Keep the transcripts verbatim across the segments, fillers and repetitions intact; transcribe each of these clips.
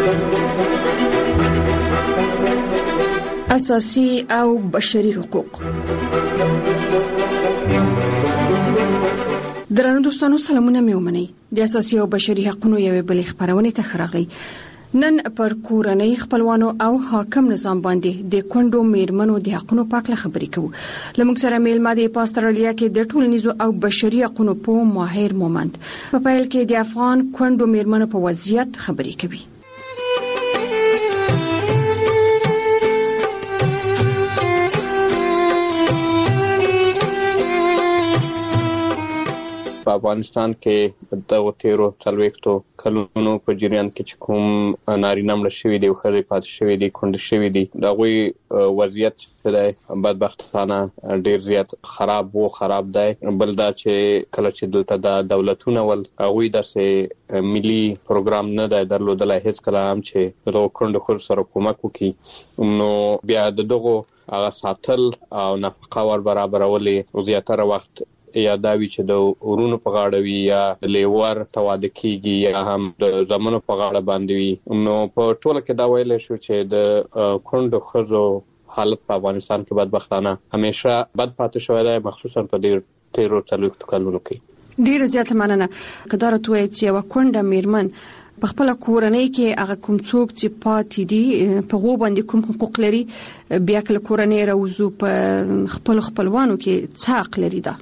اساسي او بشري حقوق. درنو دوستانو سلامونه مې ومنئ. د اساسي او بشري حقوقو یوې بلې خبرونه ته خراغلی. نن پر کورنۍ خپلوانو او حاکم نظام باندې د کونډو میرمنو د حقوقو په اړه خبرې کوو. لمونږ سره میلمه د پاسترالیا کې د ټولنیزو او بشري حقوقو په ماهر مومند په پیل کې د افغان کونډو میرمنو په وضعیت خبرې کوي. په افغانستان کې د تیرو څلوېښتو کلونو په جریان کې چې کوم نارینه مړه شوي دي او ښځې پاتې شوي دي کونډې شوي دي د هغوی وضعیت چې دی بدبختانه ډېر زیات خراب وو خراب دی. بل دا چې کله چې دلته د دولتونه ول هغوی داسې ملي پروګرام نه دی درلودلی هیڅ کله هم چې دغو کونډو ښځو سره کومک وکړي، نو بیا د دغو هغه ساتل او نفقه ور برابرولې زیاتره وخت یا دا وی چې د ورونو په غاړه وي یا د لیور تواده کیږي یا هم د زمونو په غاړه باندې وي. نو په ټوله کې دا ویل شو چې د کونډو ښځو حالت په افغانستان کې بدبختانه همیشه بد پاتې شوی دی، مخصوصا په ډېر تیرو څلوېښتو کلونو کې. ډېره زیاته مننه. که دا راته ووایې چې یوه کونډه میرمن په خپله کورنۍ کې هغه کوم څوک چې پاتې دي په هغو باندې کوم حقوق لري، بیا کله کورنۍ راوځو په خپلو خپلوانو کې څه حق لري؟ دا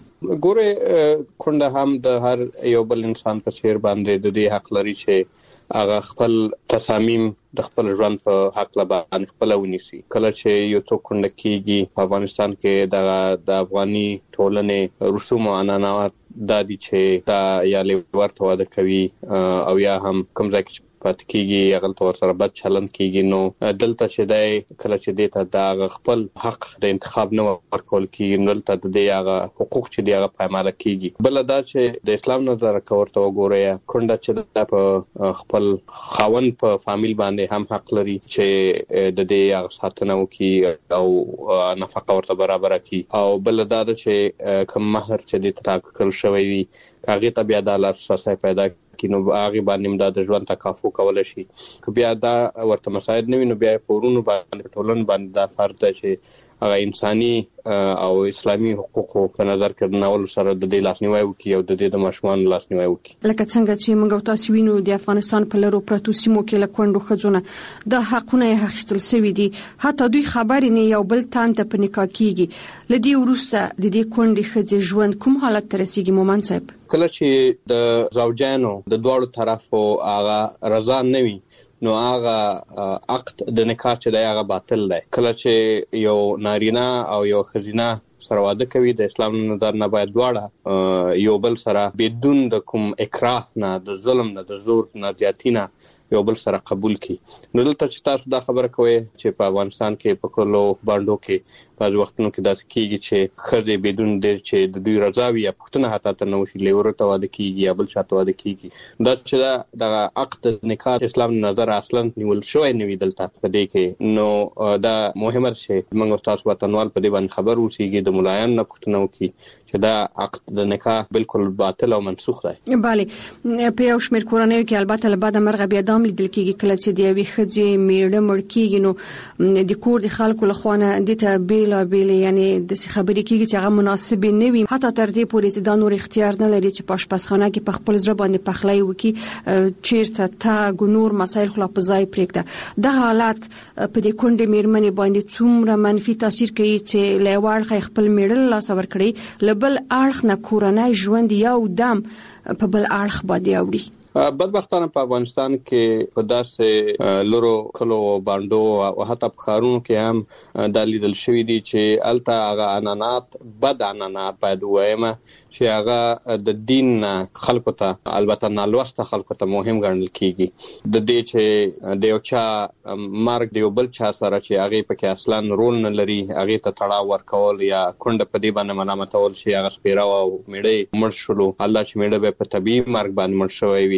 ګوره کونډه هم د هر یو بل انسان په څیر باندې د دې حق لري چې هغه خپل تصامیم د خپل ژوند په حق لا باندې خپل ونیسي. کله چې یو څوک کونډه کیږي په افغانستان کې د د افغاني ټولنې رسوم او عنعنات دا دي چې دا یا لیور تواده کوي او یا هم کوم ځای کې پاتې کیږي هغه تور سره بد چلند کیږي. نو دلته چې دی کله چې دی ته دا خپل حق د انتخاب نه ورکول کیږي، دلته د دې هغه حقوق چې دی هغه پایماله کیږي. بل دا چې د اسلام نظر کورته وګورئ، کونډه چې د په خپل خاوند په فامیل باندې هم حق لري چې د دې هغه ساتنه وکړي او نفقه ورته برابر کړي. او بل دا چې کوم مہر چې د ټاکل شوی وي هغه ته بیا د لاسرسي پیدا کینو هغه باندې د ژوند تکافو کول شي. که بیا دا ورته مساعد نه وي نو بیا پورونو باندې ټولن باندې دا فرض ده چې هغه انساني او اسلامي حقوقو په نظر کې ناول سره د دې لاسنیوي وکړي او د دې د ماشومان لاسنیوي وکړي. لکه څنګه چې موږ تاسو وینو د افغانستان په لرو پرتو سیمو کې له کونډو ښځو د حقونه اخیستل شوی دي، حتی دوی خبرې نه یو بل تان ته په نکاح کیږي. لدی ورسته د دې کونډې ښځې ژوند کوم حالت ته رسیږي مومن صاحب؟ کله چې د زوجانو د دوړو طرفو هغه رضا نه وي نو هغه عقد د نکاح چې دی هغه باطل دی. کله چې یو نارینه او یو ښځینه سره واده کوي د اسلام نظر نه باید دواړه یو بل سره بدون د کوم اکراه نه د ظلم نه د زور نه زیاتی نه یو بل سره قبول کی. نو دلته چې تاسو دا خبره کوئ چې په افغانستان کې په کلو باندې کې بعض وختونو کې داسې کیږي چې ښځې بدون د چې د دوی رضا وي یا پښتنه حتی ته نو شي لیور ته واده کیږي یا بل شاته واده کیږي. دا چې د عقد نکاح اسلام نظر اصلا نیول شوی نه وي دلته په دې کې. نو دا مهمه چې موږ تاسو وطنوال په دې باندې خبر اوسېږي د ملایان نه پښتنه وکړي چې دا عقد د نکاح بالکل باطل او منسوخ دی. بله، په یو شمېر کورنیو کې البته له بعده مرغه بیا دام لیدل کېږي کله چې د یوې ښځې میړه مړ کېږي نو د کور د خلکو له خوا نه دې ته بېلابېلې یعنې داسې خبرې کېږي چې هغه مناسبې نه وي، حتی تر دې پورې چې دا نور اختیار نه لري چې په اشپزخانه کې په خپل زړه باندې پخلی وکړي، چېرته تګ نور مسایل خو لا په ځای پرېږده. دا حالت په دې کونډې میرمنې باندې څومره منفي تاثیر کوي چې له یوه اړخه خپل میړه له لاسه ورکړي، له بل اړخ نه کورنی ژوند یو دم په بل اړخ باندې اوړي. بدبختانه په افغانستان کې په داسې لورو کلو باندو او حتی په ښارونو کې هم دا لیدل شوي دي چې هلته هغه عنعنات بد عنعنات باید ووایم چې هغه د دین خلکو ته البته نالوسته خلکو ته مهم ګڼل کیږي. د دې چې د یو چا مرګ د یو بل چا سره چې هغې پکې اصلا رول نه لري هغې ته تړاو ورکول یا کونډه په دې باندې ملامتول چې هغه سپېره او میړه مړ شولو، الله چې میړه به په طبیعي مرګ باندې مړ شوی وي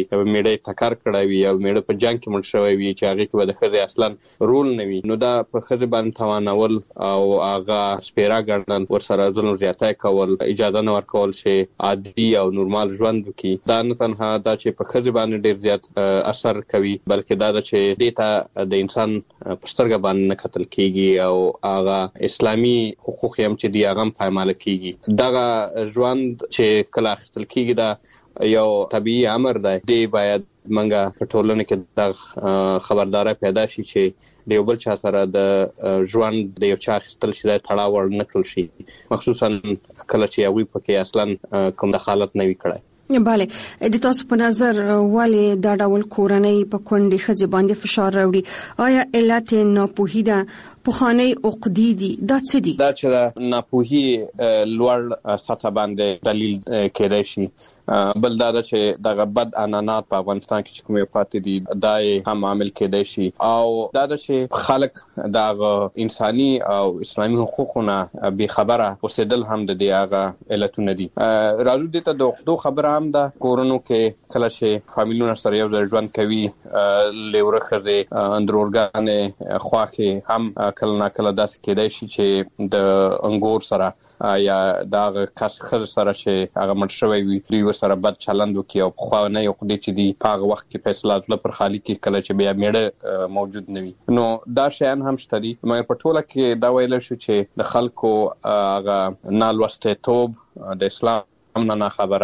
میړه ټکر کړی وي او میړه په جنگ کې مړ شوی وي چې هغه کې به د ښځې اصلا رول نه وي، نو دا په ښځې باندې توانول او هغه سپیره ګڼل، ورسره ظلم زیاتی کول، اجازه نه ورکول چې عادي او نورمال ژوند وکړي. دا نه تنها دا چې په ښځې باندې ډیر زیات اثر کوي، بلکې دا چې دې ته د انسان په سترګه باندې نه کتل کیږي او هغه اسلامي حقوق هم چې دی هغه پایمال کیږي. دغه ژوند چې کله اخیستل کیږي دا یو طبيعي امر دی. دی باید منګه په ټولنه کې د خبرداري پیدا شي چې د یو بل چا سره د ژوند د یو چا اخیستل شي د تړاو ور نه کړل شي، مخصوصا کله چې هغه پکې اصلا کوم دخالت نه وي کړی. بله، د تاسو په نظر ولې دا ډول کورنۍ په کونډې ښځې باندې فشار راوړي؟ آیا علت ناپوهي ده، پخوانی عقدې دي، دا څه دي؟ دا چې ناپوهي لوړ سطح باندې دلیل کېدای شي. بل دا چې دغه بد عنعنات په افغانستان کې کومې پاتې دي دا هم عامل کېدای شي، او دا چې خلک دغه انساني او اسلامي حقوقونه به خبره اوسېدل هم د دې هغه علتونه دي. راځو دې ته د عقدو خبره هم ده. کورونو کې کله چې فامیلونه سره یو ځای ژوند کوي، لیوره ښځې اندرورګانې خواښې هم کله نه کله داسې کېدای شي چې د انګور سره یا دغه کس ښځې سره چې هغه مړ شوی وي دوی سره بد چلند وکړي او پخوانۍ عقدې چې دي په هغه وخت کې فیصله زله پر خالي کې کله چې بیا میړه موجود نه وي. نو دا شیان هم شته دي، مګر په ټوله کې دا ویل شو چې د خلکو هغه نالوستېتوب، د اسلام نه نه خبره،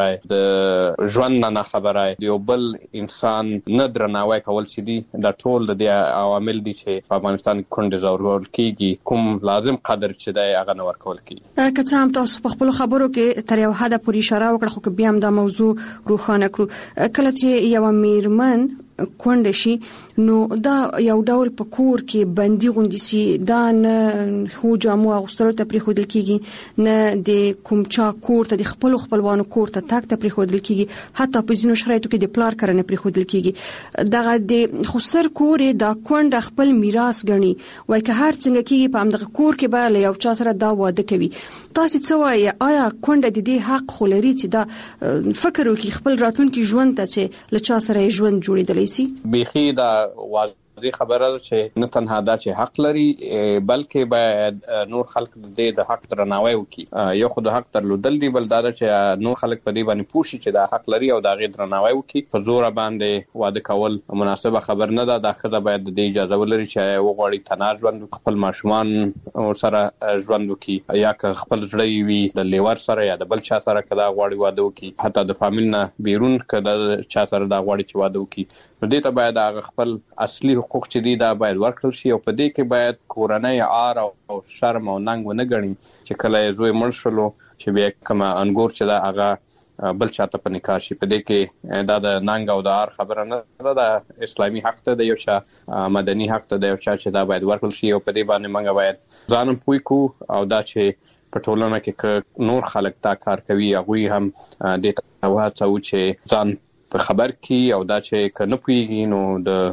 د ژوند نه نه خبره، د یو بل انسان نه درناوی کول چې دي، دا ټول د دې عوامل دي چې په افغانستان کې کونډې ځورول کیږي، کوم لازم قدر چې دی هغه نه ورکول کیږي. که څه هم تاسو په خپل خبرو کې تر یو حد پورې اشاره وکړه، خو بیا هم دا موضوع روښانه کړو. کله چې یو میرمن کونډه شي نو دا یو ډول په کور کې بندي غوندي سي، دا نه خو جامو اغوستلو ته پریښودل کیږي، نه د کوم چا کور ته د خپل خپلوانو کور ته تک ته پریښودل کیږي، حتی په ځینو شرایطو کې د پلار کرنه پریښودل کیږي. دغه د خسر کور دا کونډه خپل میراث غني، وای که هر څنګه کیږي په همدغه کور کې به له یو چا سره دا واده کوي. تاسو څه وایي؟ آیا کونډه د دې حق خو لري چې دا فکر وکړي خپل راتلونکي ژوند ته چې له چا سره ژوند جوړېدلی سي؟ بیخي دا واضح خبره ده چې نه تنها دا چې حق لري، بلکې باید نور خلک د دې د حق درناوی وکړي. یو خو د حق درلودل دی، بل دا چې نور خلک په دې باندې پوه شي چې دا حق لري او دا غي درناوی وکړي. په زور باندې واده کول مناسبه خبر نه ده. دا ښځه باید د دې اجازه ولري چې وغواړي تنها ژوند، خپل ماشومان سره ژوند وکړي، یا که خپل زړه وي د لیور سره یا د بل چا سره کدا غواړي واده وکړي، حتی د فامیل نه بیرون کدا چا سره دا غواړي چې واده وکړي. نو دې ته باید هغه خپل اصلي حقوق چې دي دا باید ورکړل شي، او په دې کې باید کورنۍ عار او شرم او ننګ ونه ګڼي چې کله زوی مړ شلو چې بیا کوم انګور چې دا هغه بل چاته په نکاح شي. په دې کې دا د ننګ او د عار خبره نه ده، د اسلامي حق ته د یو چا مدني حق ته د یو چا چې دا باید ورکړل شي، او په دې باندې موږ باید ځانم پوي کو، او دا چې په ټولنه کې نور خلک دا کار کوي هغه هم د توهڅو چې ځان په خبر کی، او دا چې کنه پویږي نو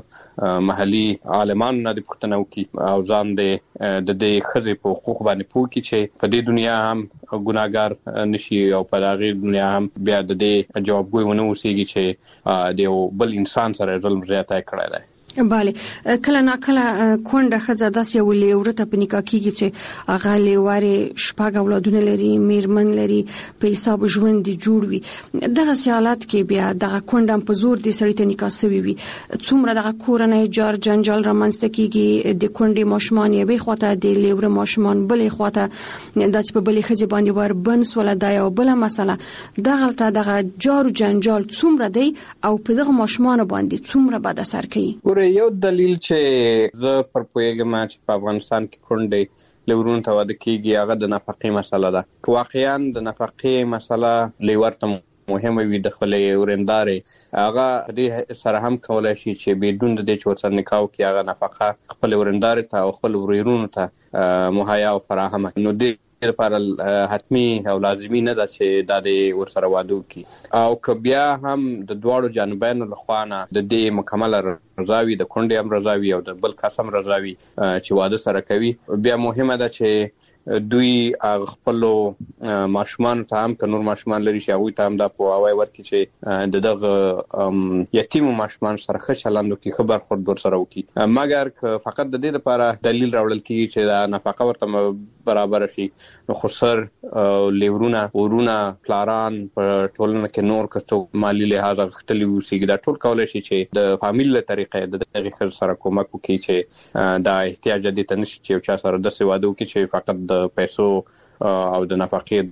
د محلي عالمانو نه د پښتنو کې او ځان د د دې خزې په حقوق باندې پوه کی چې په دې دنیا هم ګناګار نشي او په هغه دنیا هم بیا د دې جوابګوی ونه وسیږي چې د یو بل انسان سره ظلم زیاتی کړی دی. بله، کله نا کله کونډه ښځه داسې یو لیوره ته په نکاح کېږي چې هغه لیوارې شپږ اولادونه لري، میرمن لري، په حساب ژوند دې جوړ وي. دغسې حالات کې بیا دغه کونډه هم په زور دې سړي ته نکاح سوي وي، څومره دغه کورنۍ جار جنجال رامنځته کېږي، د کونډې ماشومان یوې خواته، د لیوره ماشومان بلې خواته، دا چې په بلې ښځې باندې وربند سوله دا یو بله مسله. دغلته دغه جار جنجال څومره دی او په دغه ماشومانو باندې څومره بد اثر کوي؟ یو دلیل چې زه پر پوهیږم چې په افغانستان کې کونډې لیورونو ته واده کیږي هغه د نفقې مسله ده. واقعا د نفقې مسله لیور ته مهمه وي، د خپلې ورندارې هغه دې سره هم کولای شي چې بدون د دې چې ورسره نکاح وکړي هغه نفقه خپل ورندارې ته او خپل ورونو ته مهیا او فراهمه. نو دې لپاره حتمی او لازمی نه ده چې دا د ورسره واده وکړي، او که بیا هم د دواړو جانبینو لخوا نه د دې مکمله رضاوي، د کونډې هم رضاوي او د بل کس هم رضاوي چې واده سره کوي، بیا مهمه ده چې دوی خپل ماشومان ته هم که نور ماشومان لري چې هغوی ته هم دا پوهاوی ورکړي چې د دغه یتیمو ماشومان سره ښه چلند وکړي، ښه برخورد ورسره وکړي. مګر که فقط د دې لپاره دلیل راوړل کېږي چې دا نفقه ورته برابر شي، نو خسر لیورونه ورونه پلاران په ټولنه کې نور که څوک مالي لحاظ غښتلي اوسېږي، دا ټول کولی شي چې د فامیل له طریقې د دغې ښځې سره کومک وکړي چې دا احتیاج دې ته نشي چې یو چا سره داسې واده وکړي چې فقط د پیسو او د نفقې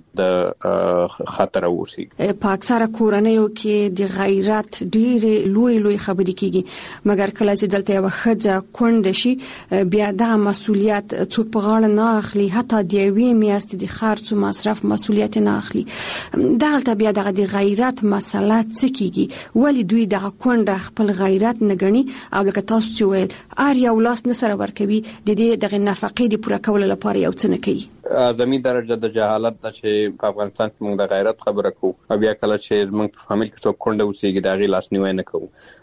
د خاطر اوسي. په اکثره کورنیو کې د غیرت ډېرې لوی لوی خبرې کیږي، مګر کله چې دلته یو ښځه کونډه شي بیا دا مسؤلیت څوک په غاړه نه اخلي، حتی د یوې میاشتې د خرڅ او مصرف مسؤلیت نه اخلي. دلته بیا دغه د غیرت مسله څه کیږي؟ ولې دوی دغه کونډه خپل غیرت نه ګڼي او لکه تاسو چې ویل هر یو لاس نه سره ورکوي د دې دغه نفقې د پوره کولو لپاره یو څه نه کوي؟ اعظمي درجه د جهالت ده چې په افغانستان کې موږ د غیرت خبره کوو او بیا کله چې موږ په فامیل کې څوک کونډه اوسېږي د هغې لاسنیوی نه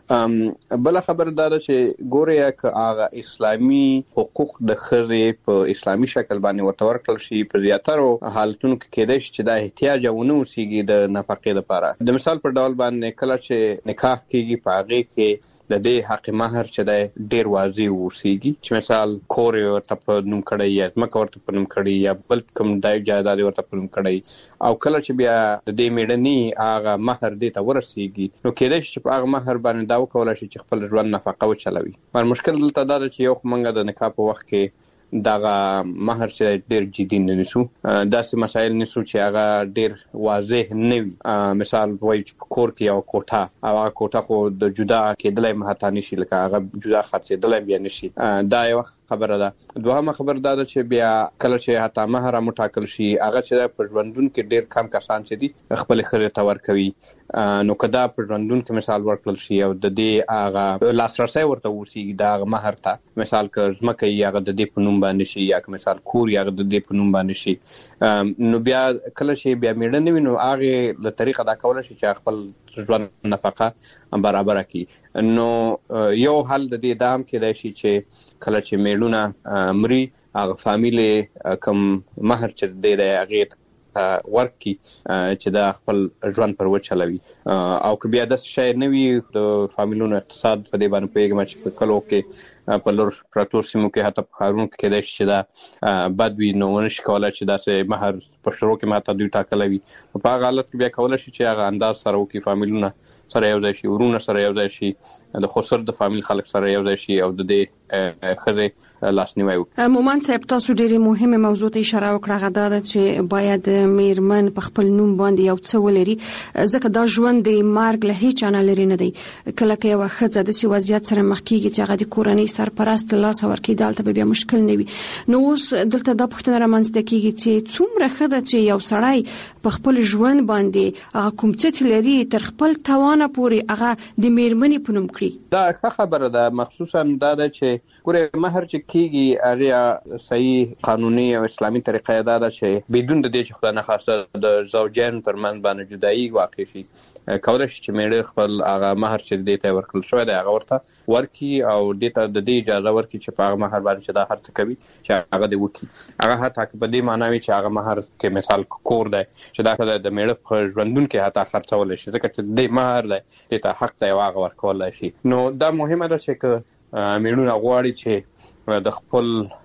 کوو. بله خبره دا ده چې ګورې که هغه اسلامي حقوق د ښځې په اسلامي شکل باندې ورته ورکړل شي، په زیاترو حالتونو کې کېدای شي چې دا احتیاج ونه اوسېږي د نفقې لپاره. د مثال په ډول باندې کله چې نکاح کېږي په هغې کې د دې حق مهر چې دی ډیر واضح اوسېږي، چې مثال کور ورته په نوم کړی یا ځمکه ورته په نوم کړی یا بل کوم ځای جایداد ورته په نوم کړی، او کله چې بیا د دې میړني هغه مهر دې ته ورسېږي نو کېدای شي چې په هغه مهر باندې دا وکولی شي چې خپل ژوند نفقه وچلوي. مګر مشکل دلته دا ده چې یو خو موږ د نکاح په وخت کې دغه مهر چې ډیر جدي نه نیسو، داسې مسایل نیسو چې هغه ډیر واضح نه وي. مثال وایي چې په کور کې یو کوټه او هغه کوټه خو د جدا کېدلی محتا نشي، لکه هغه جدا خرڅېدلی بیا نشي. دا یو خبره ده. دوهمه خبره دا ده چې بیا کله چې حتی مهر هم وټاکل شي، هغه چې په ژوندون کې ډیر کم کسان چې دي خپلې ښځې ته ورکوي، نو که دا په ژوندون کې مثال ورکړل شي او د دې هغه لاسرسی ورته اوسېږي د هغه مهر ته، مثال که ځمکه یې هغه د دې په نوم باندې شي یا که مثال کور یې هغه د دې په نوم باندې شي، نو بیا کله چې بیا میړه نه وي نو هغې له طریقه دا کولی شي چې خپل ژوند نفقه برابره کړي. نو یو حل د دې دا هم کېدای شي چې کله چې میړونه مري هغه فامیل کوم مهر چې دی دی هغې ورکي چې دا خپل ژوند پر وچلوي. او که بیا داسې شی نه وي د فامیلونو اقتصاد په دې باندې پوهېږم چې په کلو کې په لور پرتو سیمو کې حتی په ښارونو کې کېدای شي چې دا بد وي، نو ونشي کولی چې داسې مهر په شروع کې ماته دوی ټاکلی وي. په هغه حالت کې بیا کولی شي چې هغه انداز سره وکړي، فامیلونه سره یو ځای شي، ورونه سره یو ځای شي، د خسر د فامیل خلک سره یو ځای شي او د دې ښځې لاسنیوی وکړي. مومن صاحب تاسو ډېرې مهمه موضوع ته اشاره وکړه، هغه دا ده چې باید میرمن په خپل نوم باندې یو څه ولري، ځکه دا ژوند د مرګ له هیچا نه لرې نه دی. کله که یوه ښځه داسې وضعیت سره مخ کېږي چې هغه د کورنۍ سرپرست له لاسه ورکړي، دلته به بیا مشکل نه وي. نو اوس دلته دا پوښتنه رامنځته کېږي چې څومره ښه ده چې یو سړی په خپل ژوند باندې هغه کوم څه چې لري تر خپل توانه پورې هغه د میرمنې په نوم کړي. دا ښه خبره ده، مخصوصا دا ده چې ګورې مهر چې کېږي هغې صحیح قانوني او اسلامي طریقه یې دا ده چې بدون د دې چې خدای نخواسته د زوجین ترمنځ باندې جدایي واقع شي، کولی شي چې میړه خپل هغه مهر چې دې ته ورکړل شوی دی هغه ورته ورکړي او دې ته د دې اجازه ورکړي چې په هغه مهر باندې چې دا هر څه کوي چې هغه دې وکړي. هغه حتی که په دې معنا وي چې هغه مهر کې مثال کور دی چې دا د میړه په ژوندون کې حتی خرڅولی شي، ځکه چې دې مهر دی دې ته حق دی او هغه ورکولی شي. نو دا مهمه ده چې که میړونه غواړي چې د خپل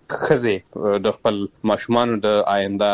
ښځې د خپل ماشومانو د آینده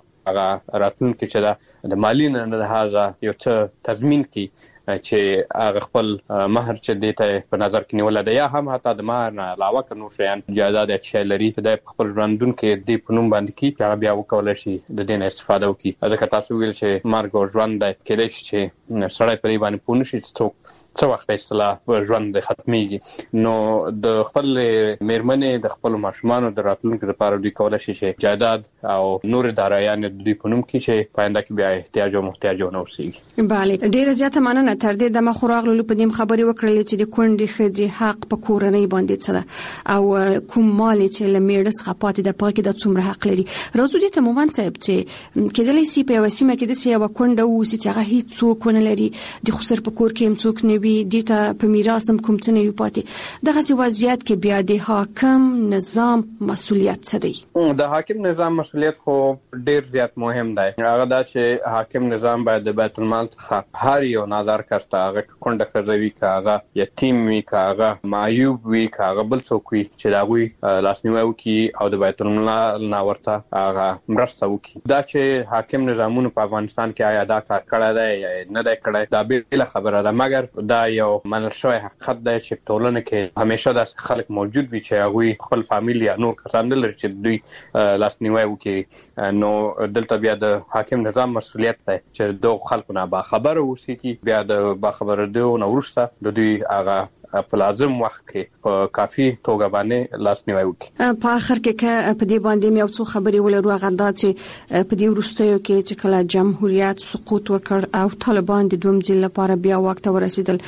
هغه راتلونکي چې دا د مالي نه لحاظه یو څه تضمین کړي چې هغه خپل مهر چې دې ته په نظر کې نیولی دی، یا هم حتی د مهر نه علاوه که نور شیان جایداد یا څه شی لري چې دی په خپل ژوندون کې دې په نوم باندې کړي چې هغه بیا وکولی شي د دې نه استفاده وکړي. ځکه تاسو ویل چې مرګ او ژوند دی، کېدای شي چې سړی په دې باندې پوه نه شي چې څوک څه وخت په اصطلاح ژوند دی ختمیږي. نو د خپل میرمنې د خپلو ماشومانو د راتلونکي لپاره دوی کولی شي چې جایداد او نورې دارایانې د دوی په نوم کړي چې په آینده کې بیا احتیاج او محتاج ونه اوسېږي. بله، ډېره زیاته مننه تر دې د مخوراغلو په دې خبري وکړلې چې د کونډې ښځې حق په کورنۍ باندې څه ده او کوم مال چې لمېړه څخه پاتې د پاکي د څومره حق لري. راځو دې ته مومن صاحب چې کېدلای شي په وسیمه کې د سیاو کونډه او چې هغه هیڅ څوک ونه لري د خسر په کور کې هم څوک نه وي د ته په میراث هم کوم څه نه وي پاتې. دغه سی وضعیت کې بیا د حاکم نظام مسؤلیت څه دی؟ د حاکم نظام مسؤلیت خو ډیر زیات مهم دی. هغه دا چې حاکم نظام باید د بیت المال څخه هر یو نظر کړه هغه کونډه کوي کاغه یتیم وي کاغه معیوب وي کاغه بل څوک وي چې دا غوي لاسنیوي وکي او د بیت المال نه ورته هغه مرسته وکي. دا چې حاکم نظامونه په افغانستان کې آیا دا کار کړی دی یا نه دی کړی دا به خبره ده، مګر دا یو منل شوی حقیقت دی چې ټولنه کې همیشه د خلک موجود وي چې هغه خپل فامیل یا نور کسان لري چې دوی لاسنیوي وکي. نو دلته بیا د حاکم نظام مسؤلیت دی چې دوه خلکو نه با خبر اوسي چې بیا د با خبر دی نو ورسته د دوی هغه په لازم وخت کې په کافي توګه باندې لاسنیوي وکړي. په اخر کې په دې باندې مې یو څه خبرې ولرو هغه دا چې په دې وروستیو کې چې کله جمهوریت سقوط وکړ او طالبان د دوم ځل لپاره بیا وخت ورسېدل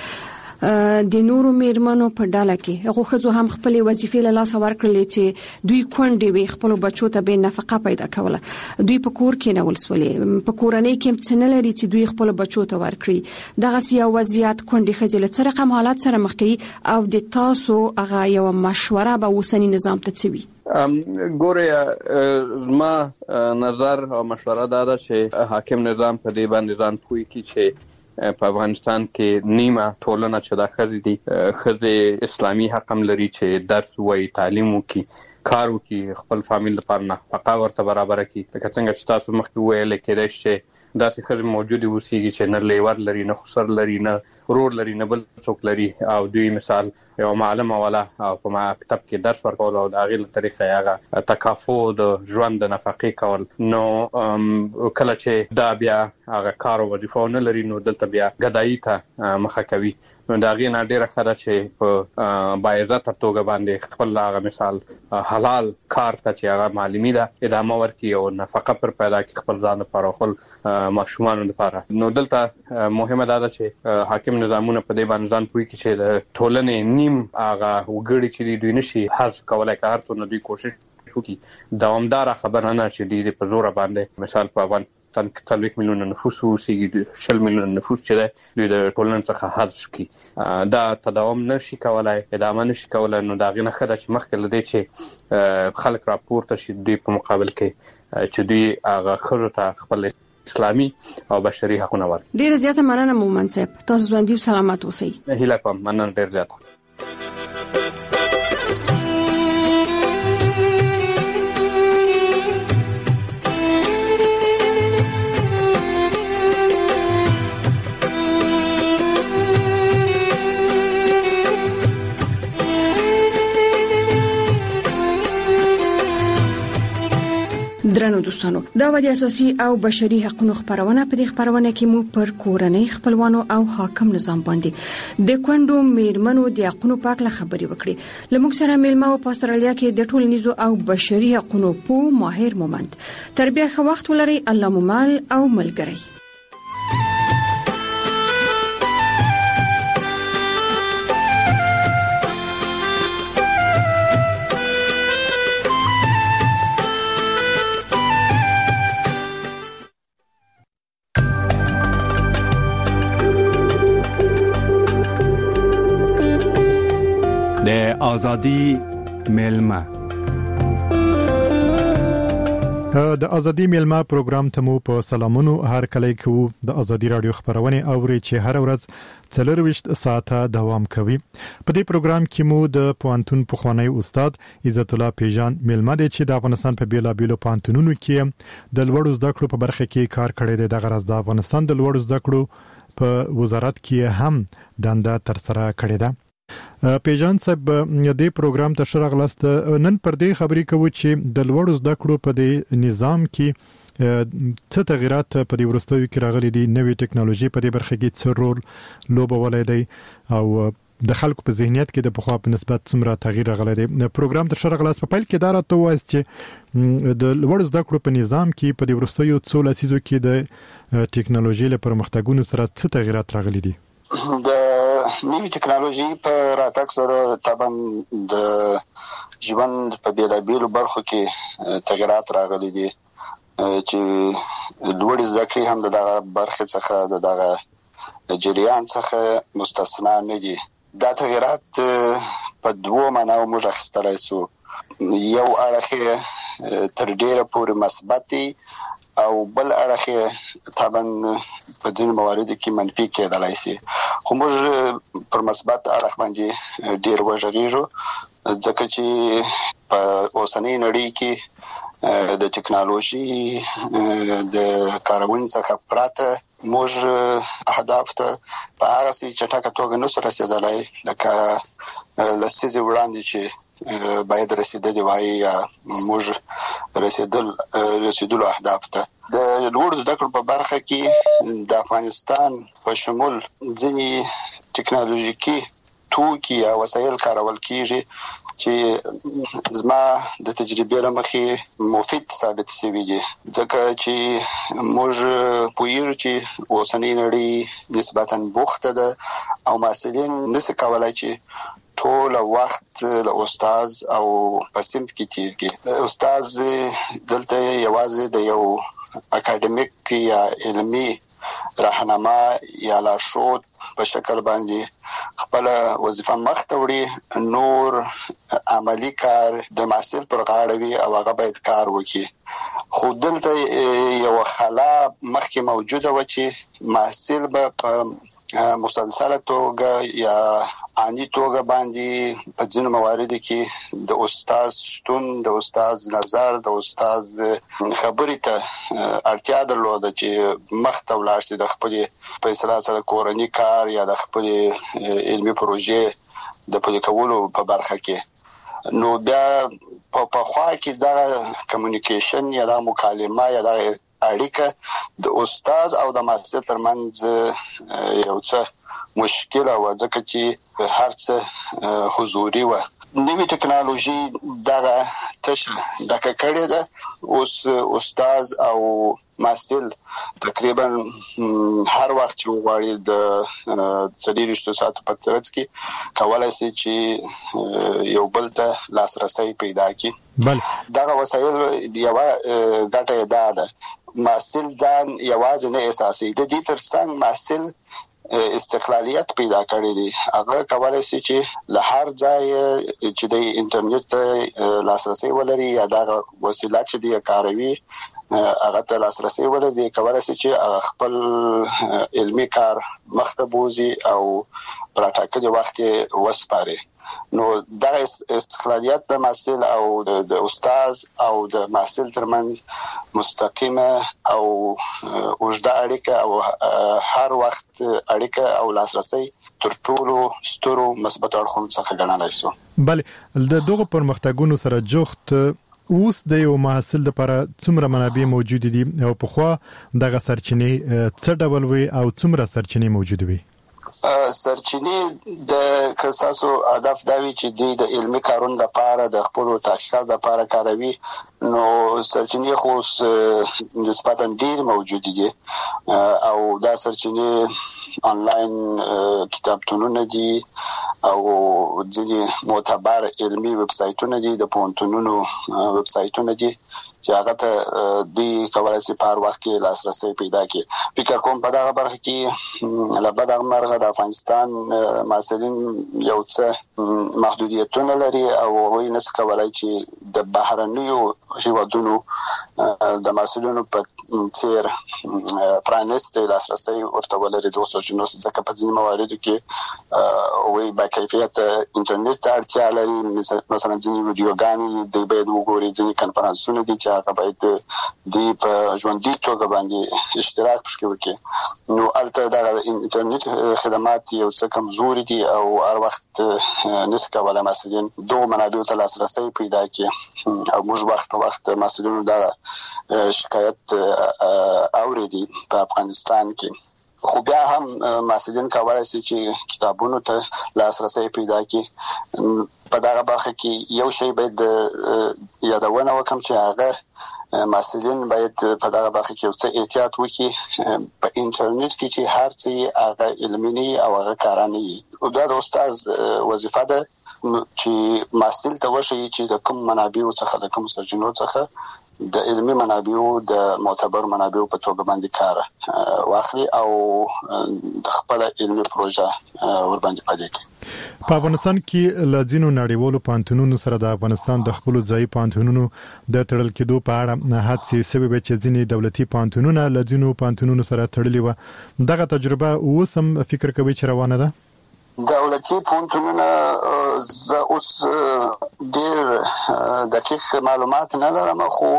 د نورو میرمنو په ډاله کې هغه خزو هم خپل وظیفې له لاس ورکړلې چې دوی کونډې وي خپل بچو ته به نفقه پیدا کوله. دوی په کور کې نه ولسولې په کورنۍ کې څه نه لري چې دوی خپل بچو ته ورکړي. دغه سیاسي وضعیت کونډې خځې له څه رقم حالات سره مخ کوي او د تاسو هغه یو مشوره به اوسنی نظام ته څه وي؟ ګوره ما نظر او مشوره دا ده چې حاکم نظام په دې باندې ځان پوي کی چې په افغانستان کې نیمه ټولنه چې دا خځې دي خځې اسلامي حق هم لري چې درس وایي تعلیم وکړي کار وکړي خپل فامیل لپاره نفقه ورته برابر کړي. لکه څنګه چې تاسو مخکې ویل کېدای شي داسې خځې موجودې اوسېږي چې نه لیور لري نه خسر لري نه ورور لري نه بل څوک لري او دوی مثال یو معلم والا او په مکتب کې درس ورکول او د هغې له طریقې هغه تکافو د ژوند د نفقې کول. نو کله چې دا بیا هغه کار او وظیفه نه لري نو دلته بیا ګدایي ته مخه کوي. نو دا غي نه ډیره خره چې په باعزت توګه باندې خپل هغه مثال حلال کار ته چې هغه معلومي ده ادامه ورکړي او نفقه پر پیدا کړي خپل ځان لپاره خپل ماشومان لپاره. نو دلته مهمه ده چې حاکم نظامونه په دې باندې ځان پوي کې چې د ټولنې نیم هغه وګړي چې دوی نشي حذف کولای کار ته نو دوی کوشش وکړي. دوامدار خبره نه چې دوی په زور باندې مثال په افغانستان کې څلوېښت میلیونه نفوس اوسېږي شل میلیونه نفوس چې دی دوی د ټولنې څخه حذف کړي. دا تداوم نشي کولای ادامه نشي کولای. نو دا غي نه خره چې مخکې لدی چې خلک راپورته شي دوی په مقابل کې چې دوی هغه خره ته خپل اسلامي او بشري حقونه ورکړي. ډیره زیاته مننه مومن صاحب. تاسو ژوندۍ او سلامت اوسئ. هیله کوم. مننه ډیر زیاته. درنو دوستانو دا و د اساسي او بشري حقوقو خبرونه په دې خبرونه کې مو پر کورنۍ خپلوانو او حاکم نظام باندې د کونډو میرمنو د حقوقو په اړه خبري وکړي. لموږ سره میلمه او په استرالیا کې د ټولنیزو او بشري حقوقو په ماهر مومند تربیه خو وخت ولري الله ممال او ملګری. آزادی میلمه د ازادي میلمه پروګرام ته مو په سلامونو هر کله کوو. د ازادي رادیو خبرونه اوري چې هر ورځ څلرويشت ساعته دوام کوي. په دې پروګرام کې مو د پوهنتون پخوانی استاد عزت الله پیجان میلمه دی چې د افغانستان په بیلا بیلو پوهنتونونو کې د لوړو زده کړو په برخه کې کار کړی دی. د غرض د افغانستان د لوړو زده کړو په وزارت کې هم دنده تر سره کړې ده. پیجان صاحب دې پروګرام ته شرغلست نن پر دې خبرې کوو چې د لوړو زده کړو په دې نظام کې څه تغیرات په دې ورستوي کې راغلي دي. نوې ټکنالوژي په دې برخه کې څه رول لوبولی دی او د خلکو په ذهنیت کې د پخوا په نسبت څومره تغییر راغلی دی. پروګرام ته شرغلست په پیل کې دا راته وایي چې د لوړو زده کړو په نظام کې په دې ورستیو څو لسیزو کې د ټکنالوژي له پرمختګونو سره څه تغیرات راغلي دي. د نوې ټکنالوژي په راتګ سره طبعا د ژوند په بیلابیلو برخو کې تغیرات راغلي دي چې لوړې زده کړې هم د دغه برخې څخه د دغه جریان څخه مستثنا نه دي. دا تغیرات په دوو معناو موږ اخیستلی سو. یو اړخ تر ډیره پورې مثبت دی او بل اړخ طبعا په ځینو مواردو کې منفي کېدلی شي، خو موږ پر مثبت اړخ باندې ډیر وژغېږو ځکه چې په اوسنۍ نړۍ کې د ټکنالوژي د کارونې څخه پرته موږ اهداف ته په هغه سي چټکه توګه نشو رسیدلی لکه لسیزې وړاندې چې باید رسیدلی وای یا موږ رسیدل رسیدلو اهداف ته. د لوړ زده کړو په برخه کې د افغانستان په شمول ځینې ټکنالوژیکي توکي یا وسایل کارول کیږي چې زما د تجربې له مخې مفید ثابت شوي دي، ځکه چې موږ پوهیږو چې اوسنۍ نړۍ نسبتاً بوخته ده او محصلین نشي کولای چې ټول وخت له استاد او په صنف کې تیر کړي. استاد دلته یوازې د یو اکاډمیک یا علمي راهنما یا لارښود په شکل باندې خپل وظیفه مخته وړي، نور عملی کار د محصل پر غاړه وي او هغه باید کار وکړي. خو دلته یو خلا مخکې موجوده و چې محصل به په مسلسله توګه یا انی توګه باندې په ځینو مواردو کې د استاد شتون، د استاد نظر، د استاد خبرې ته اړتیا درلوده چې مخته ولاړ شي د خپل په اصطلاح سره کورني کار یا د خپل علمي پروژې د پلي کولو په برخه کې. نو بیا په خوا کې دا کمیونیکیشن یا دا مکالمه یا دا اړیکه د استاد او د محصل ترمنځ یو څه مشکل و ځکه چې هر څه حضوري و. نوې ټکنالوژي دغه تشه ډکه کړې ده. اوس استاد او محصل تقریبا هر وخت چې وغواړي د څلورویشتو ساعتو په ترڅ کې کولای شي چې یو بل ته لاسرسی پیدا کړي. بل دغه وسایل یو ګټه ده ده محصل ځان یوازې نه احساسي، د دې ترڅنګ محصل استقلالیت پیدا کړی دی. هغه کولای شي چې له هر ځای چې د انټرنیټ ته لاسرسی ولري یا دا وسیله چې دی کاروي هغه ته لاسرسی ولري، کولای شي چې خپل علمي کار مخته بوزي او پر ټاکلي وخت وسپاري. نو دا استقلالیت د محصل او د استاد او د محصل ترمنځ مستقیمه او اوږده اړیکه او هر وخت اړیکه او لاسرسی تر ټولو سترو مثبت اړخونو څخه ګڼلای شو. بله د دغه پرمختګونو سره جوخت اوس د یو محصل لپاره څومره منابع موجود دي او په خوا دغه سرچینې څه ډول وي او څومره سرچینې موجود وي؟ سرچینې د کساسو هدف دا وی چې دوی د علمي کارونو لپاره د خپل تحقیقات لپاره کاروي، نو سرچینې خو نسبتاً ډیر موجود دي او دا سرچینې آنلاین کتابتونونه دي او ځینې معتبر علمي ویب سایټونه دي، د پوهنتونونو ویب سایټونه دي چې هغه ته دوی کولای شي په هر وخت کې لاسرسی پیدا کړي. فکر کوم په دغه برخه کې له بده مرغه د افغانستان محصلین یو څه محدودیتونه لري او هغوی نشي کولای چې د بهرنیو هیوادونو د محصلینو په څیر پرانیستي لاسرسی ورته ولري د سرچینو ځکه په ځینې مواردو کې هغوی با کیفیت انټرنیټ ته اړتیا لري. مثلا ځینې ویډیوګانې دوی باید وګوري، ځینې کنفرانسونه دي چې هغه باید دوی په ژوندي توګه باندې اشتراک پکې وکړي. نو هلته دغه انټرنیټ خدمات یو څه کمزوري دي او هر وخت نشي کولای محصلین دغو منابعو ته لاسرسی پیدا کړي او موږ وخت په وخت محصلینو دغه شکایت اورېدي په افغانستان کې. خو بیا هم محصلین کولای شي چې کتابونو ته لاسرسی پیدا کړي. په دغه برخه کې یو شی باید یادونه وکړم چې هغه مسؤلین باید په دغه برخه کې څه احتیاط وکړي. په انټرنیټ کې چې هر څه هغه علمي او هغه کارانه او دا د استاد وظیفه ده چې مسؤل ته وشي چې د کوم منابعو څخه د کوم سرچینو څخه د علمي منابعو د معتبر منابعو په توګه باندې کار واخلي او د خپل علمي پروژه ور باندې پدې کې. په افغانستان کې لازینو نړیوالو پانتونونو سره د افغانستان د خپل ځای پانتونونو د تړل کېدو په اړه حادثه سبب چې ځینې دولتي پانتونونه لازینو پانتونونو سره تړلي و. دغه تجربه اوسم فکر کوي چې روانه ده؟ دولتي پونتونونه زه اوس ډېر دقیق معلومات نه لرم، خو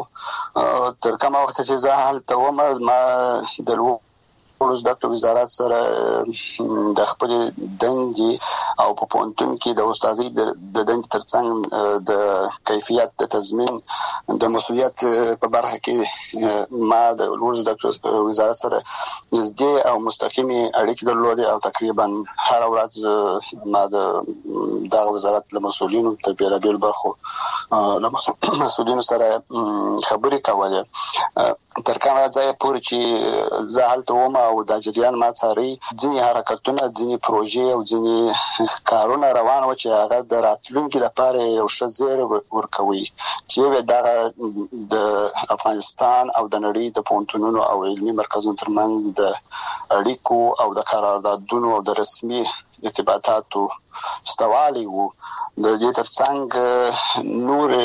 تر کومه وخت چې زه هلته وم ما د لوړو زده کړو وزارت سره د خپل دندې او په پونتون کې د استادۍ د دندې ترڅنګ د کیفیت د تضمین د مسؤلیت په برخه کې ما د لوړو زده کړو وزارت سره نږدې او مستقیمي اړیکې درلودې او تقریبا هر ورځ ما د دغه وزارت له مسؤلینو د بیلابیل برخو له مسؤلینو سره خبرې کولې. تر کومه ځایه پورې چې زه هلته وم او د جریان ما څاري ځینې حرکتونه ځینې پروژې او ځینې کارونه روان و چې هغه د راتلونکي لپاره یو ښه زیری ورکوي چې دغه د افغانستان او د نړۍ د پونتونونو او علمي مرکزونو ترمنځ د اړیکو او د قراردادونو او د رسمي ارتباطاتو استوالی وو. د دې ترڅنګ نور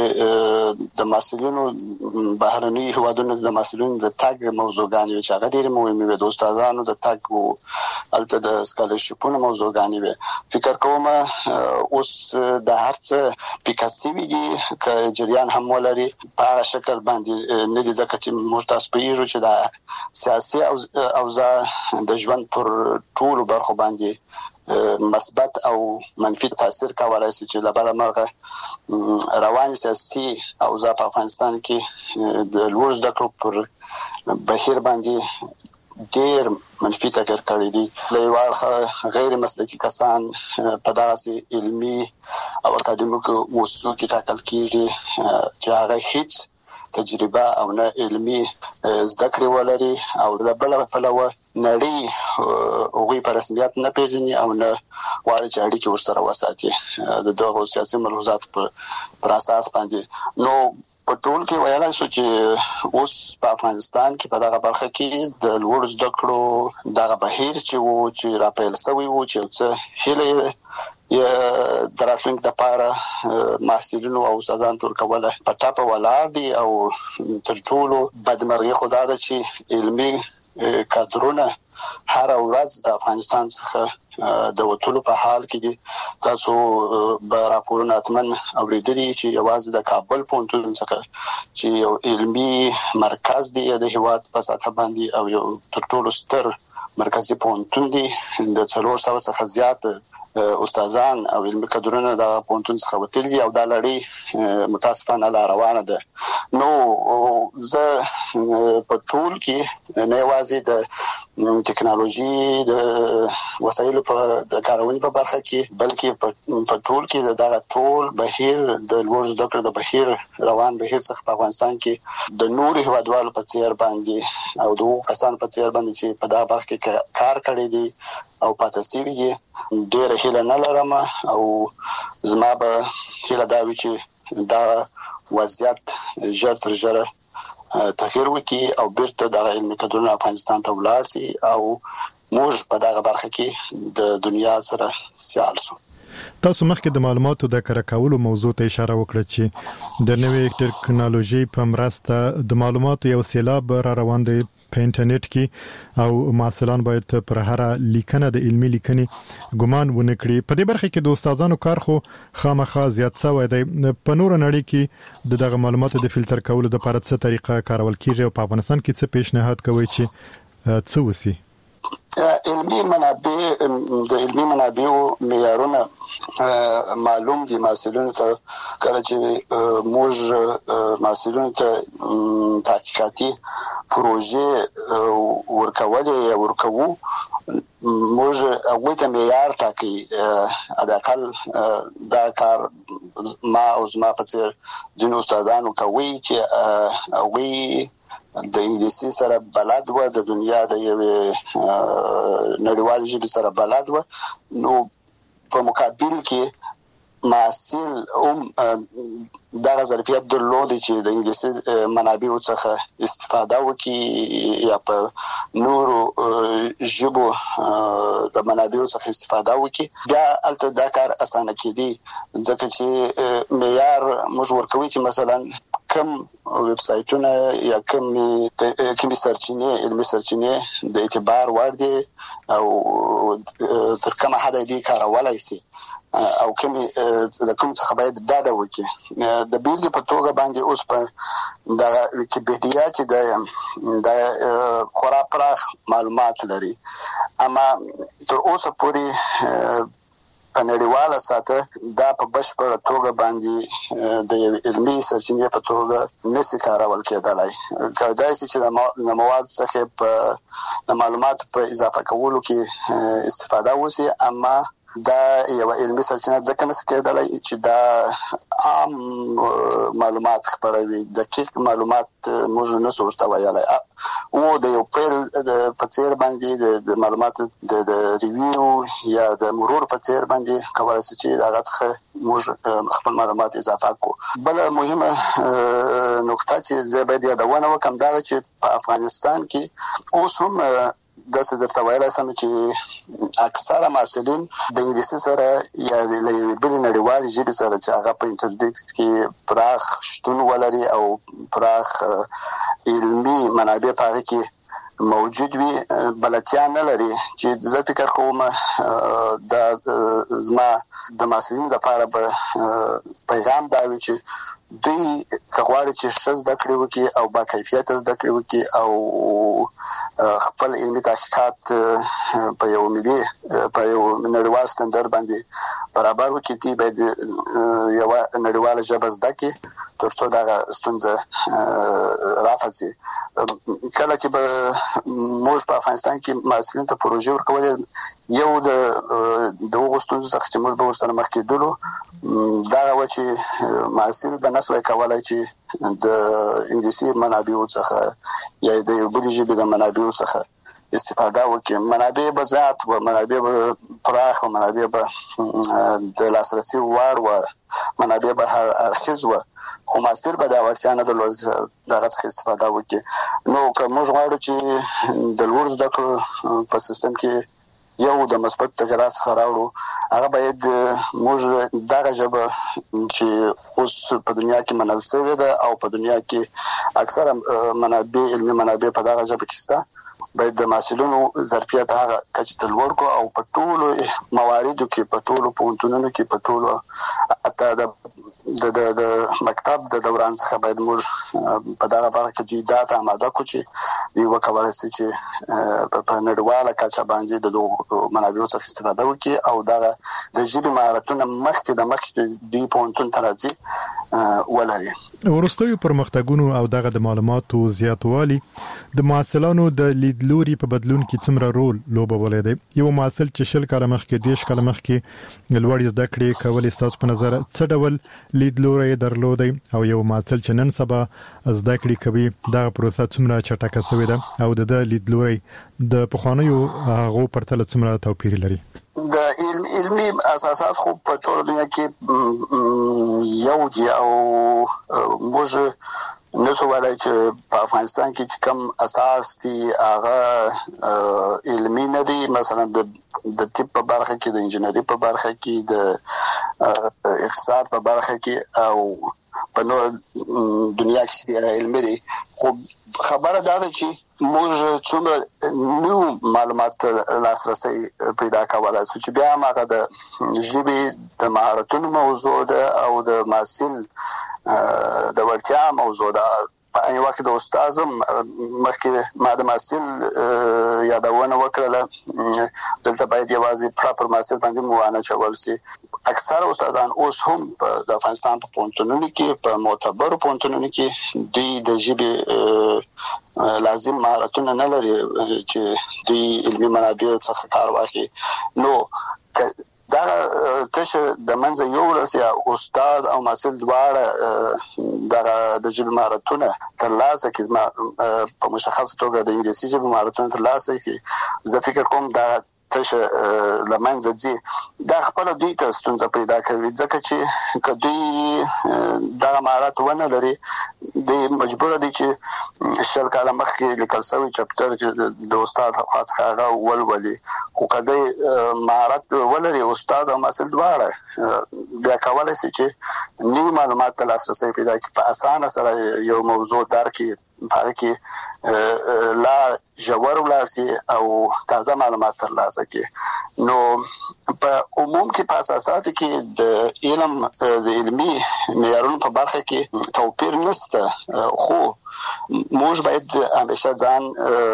د مسؤلینو بهرني هیوادونو د مسؤلینو د تګ موضوعګانې چې هغه ډېرې مهمې وي، د استادانو د تګ او البته د سکالرشیپونو موضوعګانې وي. فکر کوم اوس د هر څه پیکاسي وي که جریان هم ولري په هغه شکل باندې نه دي، ځکه چې موږ تاسو پوهیږو چې د سیاسي اوضاع د ژوند پر ټولو برخو باندې مثبت او منفي تاثیر کولای شي، چې له بل مرغه رواني سیاسي اوضاع په افغانستان کې د لوړ زده کړو پر بهیر باندې ډېر منفي تغیر کړی دی. له یو اړخه غیر مسلکي کسان په دغسې علمي او اکاډمیکو موسسو کې ټاکل کېږي چې هغه هیڅ تجربه او نه علمي زده کړې ولري او له بله پلوه نړۍ هغوی په رسمیت نه پیژني او نه غواړي چې اړیکې ورسره وساتي د دغو سیاسي ملحوظاتو پر اساس باندې. نو په ټول کې ویلای شو چې اوس په افغانستان کې په دغه برخه کې د لوړو زده کړو دغه بهیر چې و چې راپیل شوی و چې څه هیله د راتلونکي لپاره محصلینو او استادانو ته ورکوله په ټاپه ولاړ دي او تر ټولو بدمرغي خو دا ده چې علمي کادرونه هر ورځ د افغانستان څخه د وټولو په حال کې دي. تاسو به راپورونه اتمن اوریدلي چې یوازې د کابل پوهنتون څخه چې یو علمي مرکز دی د هیواد په سطح باندې او یو تر ټولو ستر مرکزی پوهنتون دی د څلور سوه څخه زیات استادان او علمي کادرونه د پوهنتون څخه وتلي دي او دا لړۍ متاسفانه لا روانه ده. نو زه په ټول کې نه یوازې د ټکنالوژي د وسایلو په د کارونې په برخه کې بلکې په ټول کې دغه ټول بهیر د لوړ زده کړو د بهیر روان بهیر څخه په افغانستان کې د نور هیوادوالو په څیر باندې او د کسانو په څیر باندې چې په دغه برخه کې کار کړی دی او پاتې شوي دي ډېره هیله نه لرم او زما به هیله دا وي چې دا وضعیت ژر تر ژره تغیر وکړي او بیرته دغه علمي کادرونه افغانستان ته ولاړ شي او موږ په دغه برخه کې د دنیا سره سیال شو. تاسو مخکې د معلوماتو د کره کولو موضوع ته اشاره وکړه چې د نوې ټکنالوژي په مرسته د معلوماتو یو سیلاب را روان دی په انټرنیټ کې او محصلان باید پر هر لیکنه د علمي لیکنې ګمان ونه کړي. په دې برخه کې د استادانو کار خو خامخا زیات شوی دی. په نور نړۍ کې د دغه معلوماتو د فلټر کولو لپاره څه طریقه کارول کیږي او په افغانستان کې څه پیشنهاد کوي چې څه وسی؟ علمي منابع د علمي منابعو معیارونه معلوم دي محصلینو ته. کله چې موږ محصلینو ته تحقیقاتي پروژې ورکولې یا ورکوو موږ هغه ته معیار ټاکي اداقل دا کار ما او زما په څیر د استادانو کوي چې هغه د انګلیسي سره بلد و د دنیا د یوې نړیوال ژبې سره بلد و نو په مقابل کې محصل هم دغه ظرفیت درلود چې د انګلیسي منابعو څخه استفاده وکړي یا په نورو ژبو د منابعو څخه استفاده وکړي بیا البته دا کار اسانه کیدی ځکه چې معیار موږ ورکوي چې مثلا کم ویب سایټونه یا کم کمی سرچینه علمي سرچینه د اعتبار وړ دي او تر کومه حد دي کارولای شي او کوم د کوم څخه باید ډاډه وکړي د بیلګې په توګه باندې اوس په د ویکیپیډیا چې د د خورا پراخ معلومات لري اما تر اوسه پورې په نړیواله ساته دا په بشپړه توګه باندې د علمي سرچینې په توګه نشي کارول کېدلای کله چې د مواد څخه په د معلوماتو په اضافه کولو کې استفاده وشي اما دا یو علمي سرچینه ځکه نشي کېدلای چې دا عام معلومات خبروي دقیق معلومات موږ نه ورته ویلای او د یو پیل په څیر باندې د معلومات د ریویو یا د مرور په څیر باندې کولای شي چې هغه څخه موږ خپل معلومات اضافه کوو بل مهمه نقطه چې زه باید یادونه وکم دا چې په افغانستان کې اوس هم د صدرته ویلای سم چې اکثره محصلین د انګلیسي سره یا د بل نړیوال ژبې سره چې هغه په انټرنیټ کې پراخ شتون ولري او پراخ علمي منابع پاره کې موجود وي بلتیا نه لري چې زه فکر کوم د زما د محصلینو لپاره به پیغام دا وي چې دوی کغواړي چې ښه زده کړې وکړي او با کیفیت زده کړې وکړي او خپل علمي تحقیقات په یو ملي په یو نړیوال سټنډرډ باندې برابر وکړي چې باید یو نړیواله ژبه زده کړي ترڅو دا ستونزه رافع شي کله چې به موږ په افغانستان کې محصلینو ته پروژې ورکول یو د دغه ستونزو څخه چې موږ به ورسره مخ کېدلو دا و چې محصل به نسوي کولای چې د انګلیسي منابعو څخه یا د یو بل ژبې د منابعو څخه استفاده وکړي منابع به زیات و منابع به پراخ و منابع به د لاسرسي وړ و منابع به هر اړخیز و خو محصل به دا وړتیا نه درلوده دغه څخه استفاده وکړي نو که موږ غواړو چې د لوړ زده کړو په سیستم کې یو د مثبت تغیرات څخه راوړو هغه باید موږ دغه ژبه چې اوس په دنیا کې منل شوې ده او په دنیا کې اکثره منابع علمي منابع په دغه ژبه کې شته باید د محصلینو ظرفیت هغه کچ ته لوړ کو او په ټولو مواردو کې په ټولو پوهنتونونو کې په ټولو اته د د د مکتب د دوران څخه باید موږ په دغه برخه کې دوی داتا آماده کړو چې یو کولای شي چې په نړیواله کچه باندې د منابعو څخه استفاده وکړي او دغه د ژبې مهارتونه مخکې د مخکې دوی پوهنتون ته راځي ولري ورستیو پرمختګونو او دغه د معلوماتو زیاتوالي د محصلانو د لیدلوري په بدلون کې څومره رول لوبولی دی یو محصل چې شل کاله مخکې دیش کاله مخکې لوړ زده کړې کولې ستاسو په نظر څه ډول لیدلوری درلودی او یو محصل چې نن سبا زده کړې کوي دغه پروسه څومره چټکه شوې ده او د لیدلوري د پخوانیو هغو پرتله څومره توپیر لري د علم علمي اساسات خو په ټول دنیا کې یو دی او موږ نو څه چې په افغانستان کې کوم اساس دي هغه علمي نه دي مثلا د د طب په برخه کې د انجنیری په برخه کې د اقتصاد په برخه کې او په نور دنیا کې علمي دي خو خبره دا ده چې موږ څومره نو معلومات لاسرسي پیدا کولای شو چې بیا هغه د ژبې د مهارتونو موضوع ده او د محصل د ورتیا موضوع ده په یو وخت د استاد مخکې ما د محصل یادونه وکړه دلته باید یوازې پراپر محصل باندې موانه چول شي اکثر استادان اوس هم د افغانستان په پوهنتونونو کې په معتبر پوهنتونونو کې دوی د ژبې لازم مهارتونه نه لري چې د علمي منابع څخه کار واخلي. نو دا تشه د منځ یو ورسیا استاد او محصل دواړه د ژبې مهارتونه ترلاسه کړي په مشخص توګه د انګلیسي ژبې مهارتونه ترلاسه کړي. زه فکر کوم دا تشه لمنځه ځي. دا خپل دوی ته ستونزه پیدا کوي ځکه چې کدوې دا مهارت ونه لري د مجبور دي چې شل کاله مخکې لیکل شوی چپټر چې د استاد خاص هغه ولولي، خو کله مهارت ولري استاد او محصل دواړه بیا کولای شي چې نوي معلومات ته لاسرسي پیدا کړي، په اسانه سره یو موضوع درک کړي، په کې لا جوړ ولرسي او تازه معلومات ترلاسه کړي. نو په عموم کې په اساساتو کې د علم د علمي معیارونو په برخه کې توپیر نشته، خو موږ باید همیشه ځان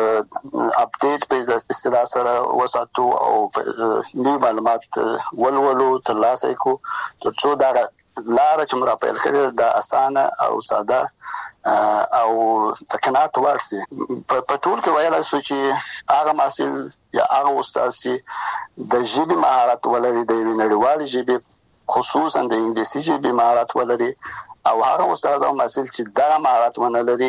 اپډیټ په اصطلاح سره وساتو او نوي معلومات ولولو ترلاسه کړو ترڅو دا لاره چې موږ پیل کړې د اسانه او ساده او تکنات ورسي. په ټول کې ویل شو چې هغه محصل یا هغه استاد چې د ژبې مهارت ولري، د نړیوالې ژبې خصوصا د انګلیسي ژبې مهارت ولري، او هغه استاد او محصل چې دا مهارت ونه لري،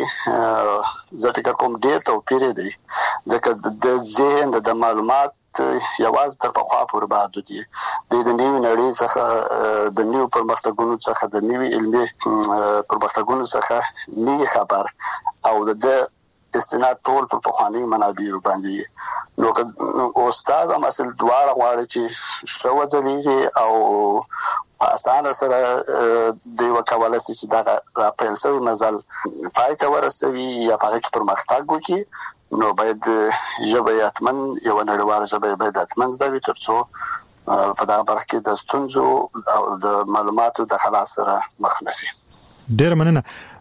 زه فکر کوم ډېر توپیر دی ځکه د ذهن د معلومات یوازې تر پخوا پورې محدود دي. د نوي نړۍ څخه د نوي پرمختګونو څخه د نوي علمي پرمختګونو څخه نه خبر او د استناد ټول په پخواني منابع باندې. نو استاد او محصل دواړه غواړي چې شو ځلېږي او په اسانه سره د وکولای شي چې دا راپیل شوی مزل پای ته ورسوي یا په هغه کې پرمختګ وکړي. نو باید ژبه اتمن یو نړیواله ژبه باید اتمن زده وي ترڅو په دغه برخه کې د ستونزو او د معلوماتو د خلاص سره مخ نشي. ډیر مننه.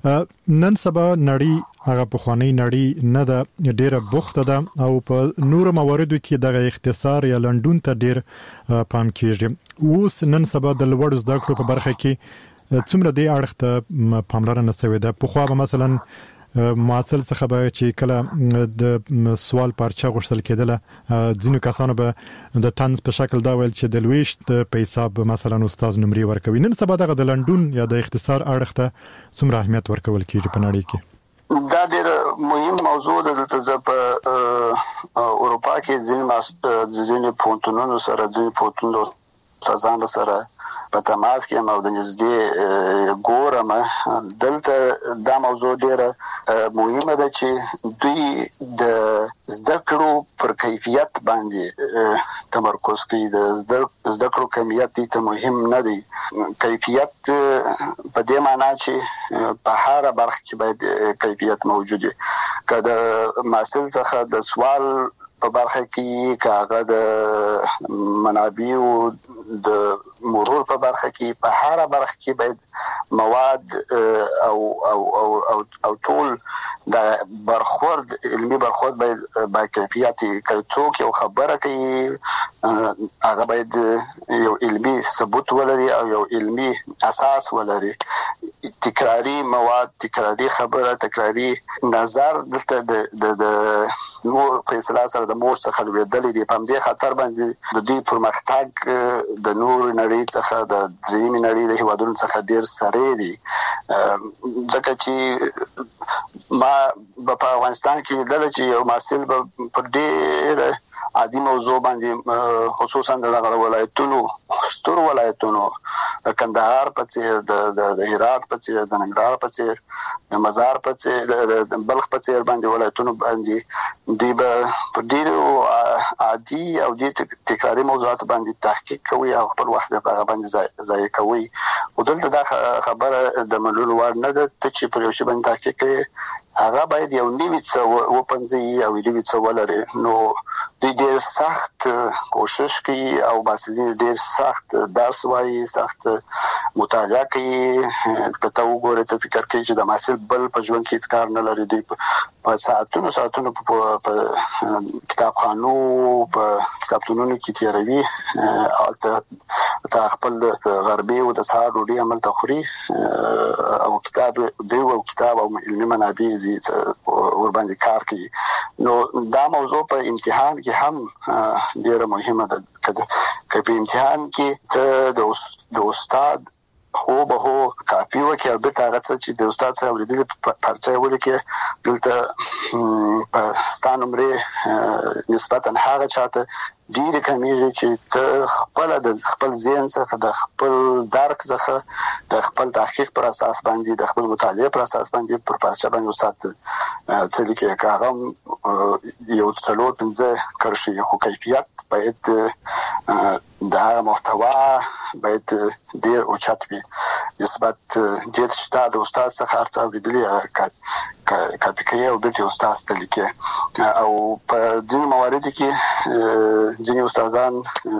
نن سبا نړۍ هغه په خوانی نړۍ نه ده، ډیره بوخته ده او په نور مواردو کې دغه اختصار یا لندون ته ډیر پام کیږي. اوس نن سبا د لوړ زده کړو په برخه کې څومره دی اړخ ته پاملرنه شوې ده؟ په خو به مثلا معاصل څخه به چې کله د سوال پارچه غوښتل کېدله، ځینو کسانو به د طنز په شکل دا ویل چې د لويشت په حساب مثلا استاد نمرې ورکوي. نن سبا دغه د لندون یا د اختصار اړخ ته څومره اهمیت ورکول کېږي په نړۍ کې؟ دا ډېر مهم موضوع ده. دلته په اروپا کې ځینې ځینې پوهنتونونو سره ځینې پوهنتونونو استادانو سره په تماس کې مو د نږدې ګورم. دلته دا موضوع ډیره مهمه ده چې دوی د زده کړو پر کیفیت باندې تمرکز کوي. د زده کړو کمیت دي ته مهم نه دی، کیفیت په دې معنی چې په هر برخه کې باید کیفیت موجود وي. که د محصل څخه د سوال په برخه کې، که هغه د منابع د مرور په برخه کې، په هر برخه کې باید مواد او او او او, او ټول د برخورد علمي برخورد باید با کیفیت. که څوک یو خبره کوي هغه باید یو علمي ثبوت ولري او یو علمي اساس ولري. تکراری مواد، تکراری خبره، تکراری نظر دلته د د نو په اصطلاح سره د مور څخه لویدلې دي. په دې خاطر باندې د دوی پرمختګ د نور نړۍ څخه د درېیمې نړۍ د هیوادونو څخه ډیر سره دي. ځکه چې ما په افغانستان کې دله چې یو محصل په ډیر عادي موضوع باندې خصوصا د ولایتونو ستر ولایتونو د کندهار په څیر، د هرات په څیر، د ننګرهار په څیر، د مزار په څیر، د بلخ په څیر باندې ولایتونو باندې دوی به په ډیرو عادي او د تکراري موضوعات باندې تحقیق کوي او خپل وخت په هغه باندې ضایع کوي. او دلته دا خبره د منلو وړ نه ده چې پر یو شی باندې تحقیق کوي، هغه باید یو نوی څه وپنځي او نوی څه ولري. نو دوی ډیر سخت کوشش کوي او محصلین ډیر سخت درس وایي، سخت مطالعه کوي. کته وګورئ ته فکر کوي چې د محصل بل په ژوند کې هیڅ کار نه لري. دوی په ساعتونو ساعتونو په کتابخانو په کتابتونونو کې تیروي او ته خپل غربي او د سهار ډوډۍ عمل ته خوري او کتاب دی او کتاب او علمي منابع دي ور باندې کار کوي. نو دا موضوع په امتحان کې هم ډیره مهمه ده. که په امتحان کې ته د استاد هو به هو کاپی وکي او بیرته هغه څه چې د استاد سره ولیدل پرچه ولیکي دلته په ستانمره نسبتا هغه چاته ډیره کمیږي چې ته خپل د خپل ذهن څخه د خپل درک څخه د خپل تحقیق پر اساس باندې د خپل مطالعه پر اساس باندې پر پرچه باندې استاد ته لیکي هغه یو څلور پنځه کرشي خو کیفیت باید د هغه محتوا باید ډیر اوچت وي نسبت دې چې د استاد څخه هر څه ولیدلی کاپی کوي او بیرته استاد ته لیکي. او په ځینو مواردو کې ځینې استادان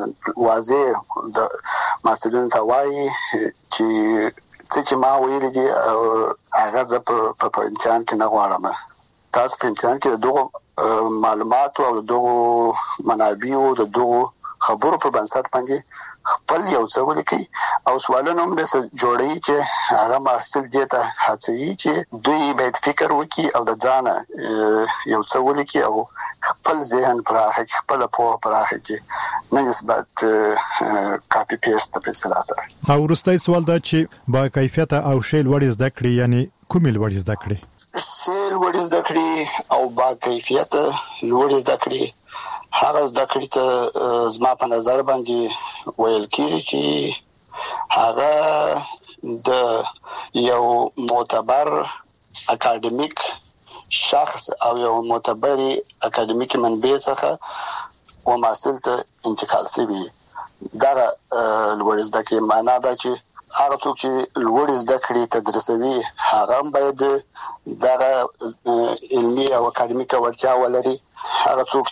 واضح د محصلینو ته وایي چې څه چې ما ویلي دي هغه زه په امتحان کې نه غواړم. تاسو په امتحان کې د دغو معلوماتو او د دغو منابعو د دغو خبرو په بنسټ باندې خپل یو څه ولیکي او سوالونه هم د جوړي چې هغه محصل دې ته هڅوي چې دوی باید فکر وکړي او د ځانه یو څه ولیکي او خپل ذهن پراخه خپل په پراخه کې نه نسبت کاپی پیسټ په اصطلاح سره. او وروستي سوال دا چې با کیفیت او شی لوړ زده کړې یعنی کومې لوړ زده کړې؟ شی لوړ زده کړې او با کیفیت لوړ زده کړې هغه زده کړې ته زما په نظر باندې ویل کېږي چې هغه د یو معتبر اکاډمیک شخص او یو معتبر اکاډمیک منبع څخه و محصل ته انتقال شوی. دا لوړ زده کړې معنا دا چې هغه څوک چې لوړ زده کړې تدریسوي هغه باید دا علمي او اکاډمیک وړتیا ولري. هغه څوک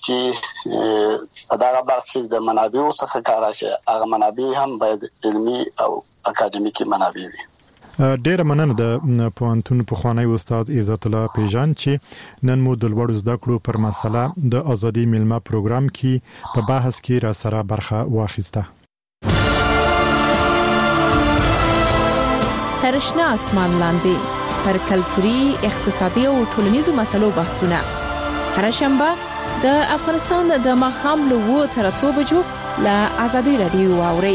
چې دا برخه د منابعو څخه کار کوي هغه منابع هم باید علمي او اکاډمیکي منابع وي. ډېر مننه د پوهنتون پخوانی استاد عزت الله پیژان چې نن مو د لوړ زده کړو پر مسله د ازادي میلمه پروګرام کې په بحث کې را سره برخه واخیسته. ترشنا اسمان لاندې پر کلتوري، اقتصادي او ټولنیزو مسلو بحثونه هر شنبه د افغانستان د ماښام له اوه تر اتو بجو له ازادي رادیو واوري.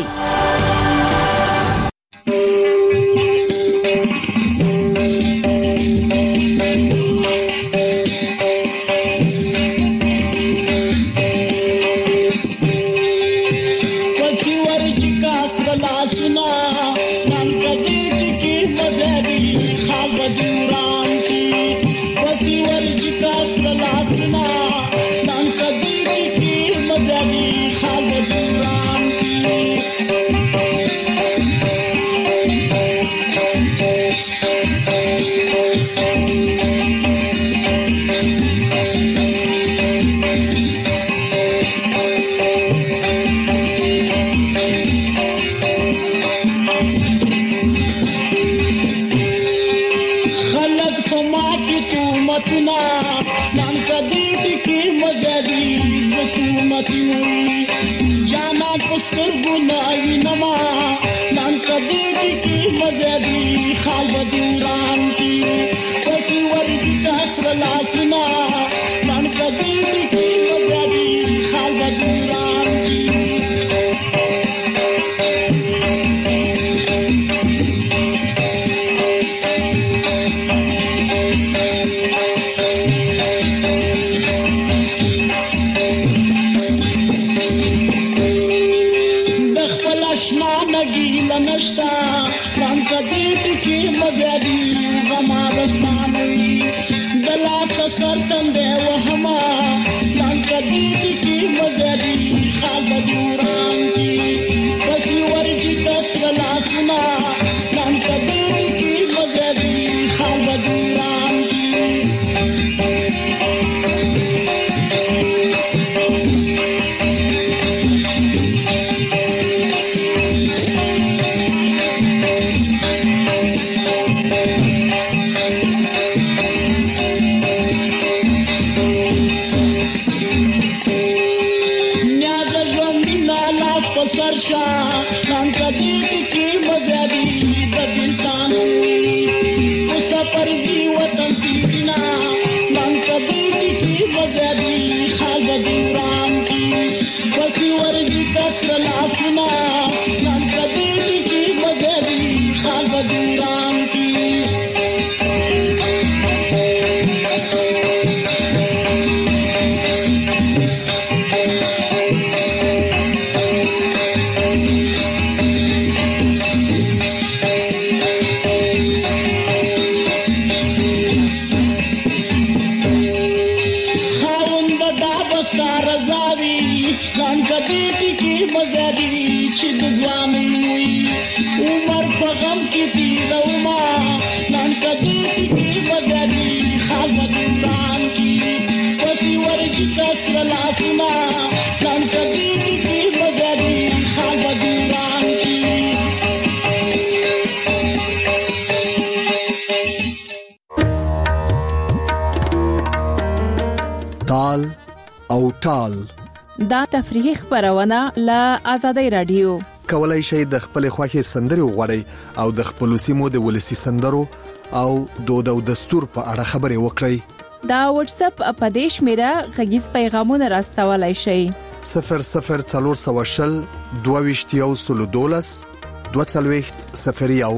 او ټال. دا تفریحي خبرونه له آزادۍ رادیو. کولای شئ د خپل خوښي سندري وغواړئ او د خپل سیمو د ولسی سندرو او دود او دستور په اړه خبرې وکړئ. دا واتس اپ اپدیش میرا غږیز پیغامونه راستولای شئ. صفر صفر څلور سوه شل دوه ویشت یو سل دولس دوه څلوېښت صفر یو.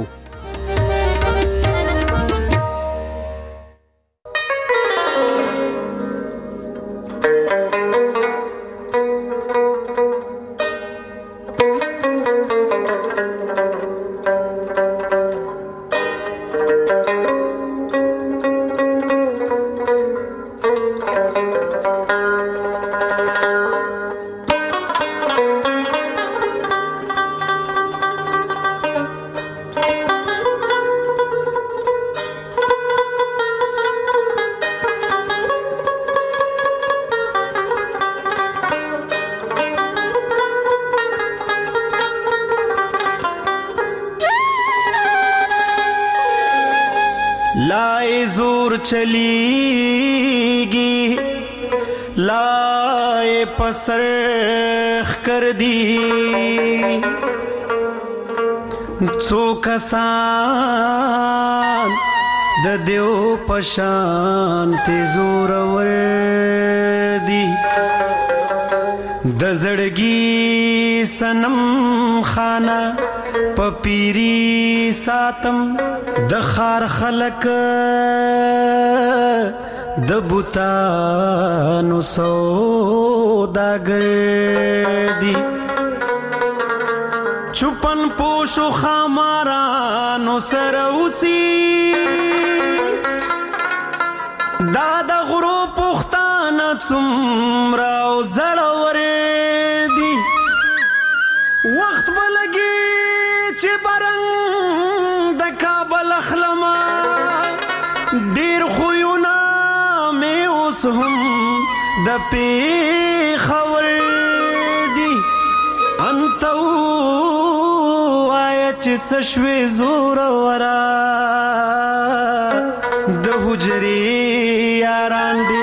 لائے زور چلیگی لائے پسرخ کر دی څو کسان د دیو پشان ته زور ور دی د زړګي سنم خانه پپیری ساتم د خار خلق د بوتانو سوداګر دی چوپن پوشو خامارانو سروسی دا د غرو پختانه څومره او زړور دی وخت بلګي چې برنګ د کابل اخلما ډیر خوونه مې اوس هم د پیښور دی انتو آیا چې څه شوې زور ورا د حجرې یاران دی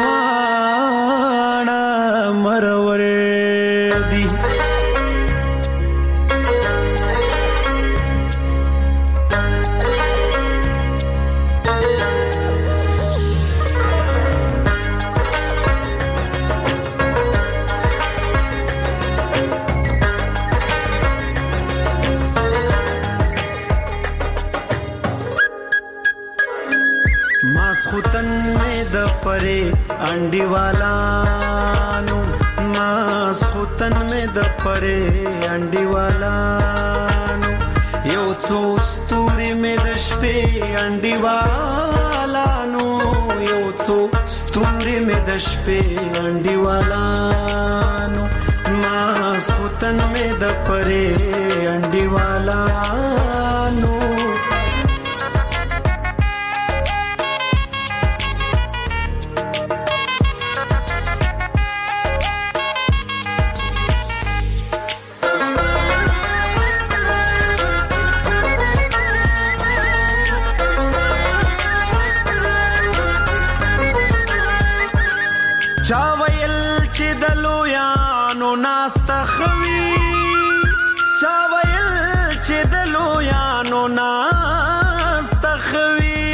واڼه مرور دی ماسختن میں د پرے انڈی والانو ماسختن میں د پرے انڈی والانو یو څو ستوري میں د شپې انڈی والانو یو څو ستوري میں د شپې انڈی والانو ماسختن میں د پرے انڈی والانو چا ویل چې د لویانو ناسته خوي چا ویل چې د لویانو ناسته خوي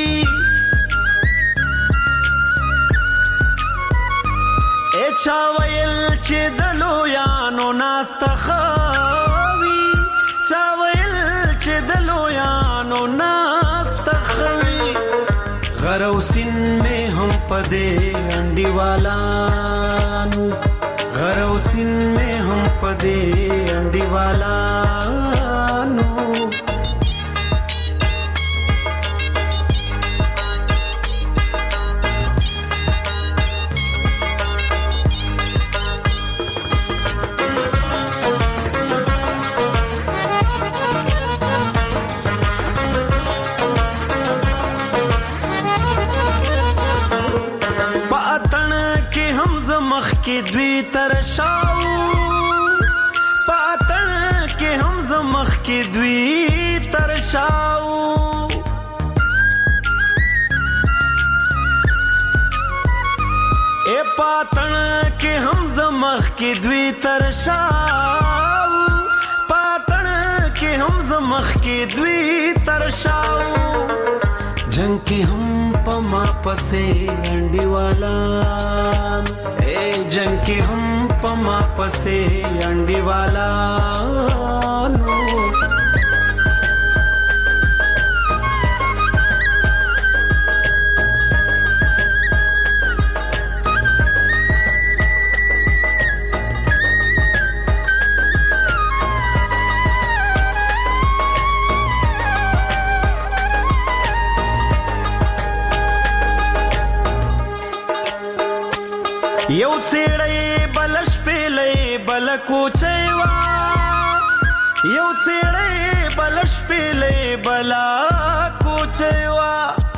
ای چا ویل چې د لویانو ناسته خوي چا ویل چې د لویانو ناسته خوي غروسین میں ہم پدے انڈی والانو غروسین میں ہم پدے انڈی والانو کې دوی تر شاو پاتن کې زمخ کې دوی ترشاو پاتن کې هم زمخ کې دوی ترشاو جنگ کې هم پما پسې انډیوالان اے جنگ کې هم پما پسې انډیوالان یو څېړې بلش پیلې بل کوچېوا یو څېړې بلش پیلې بل کوچېوا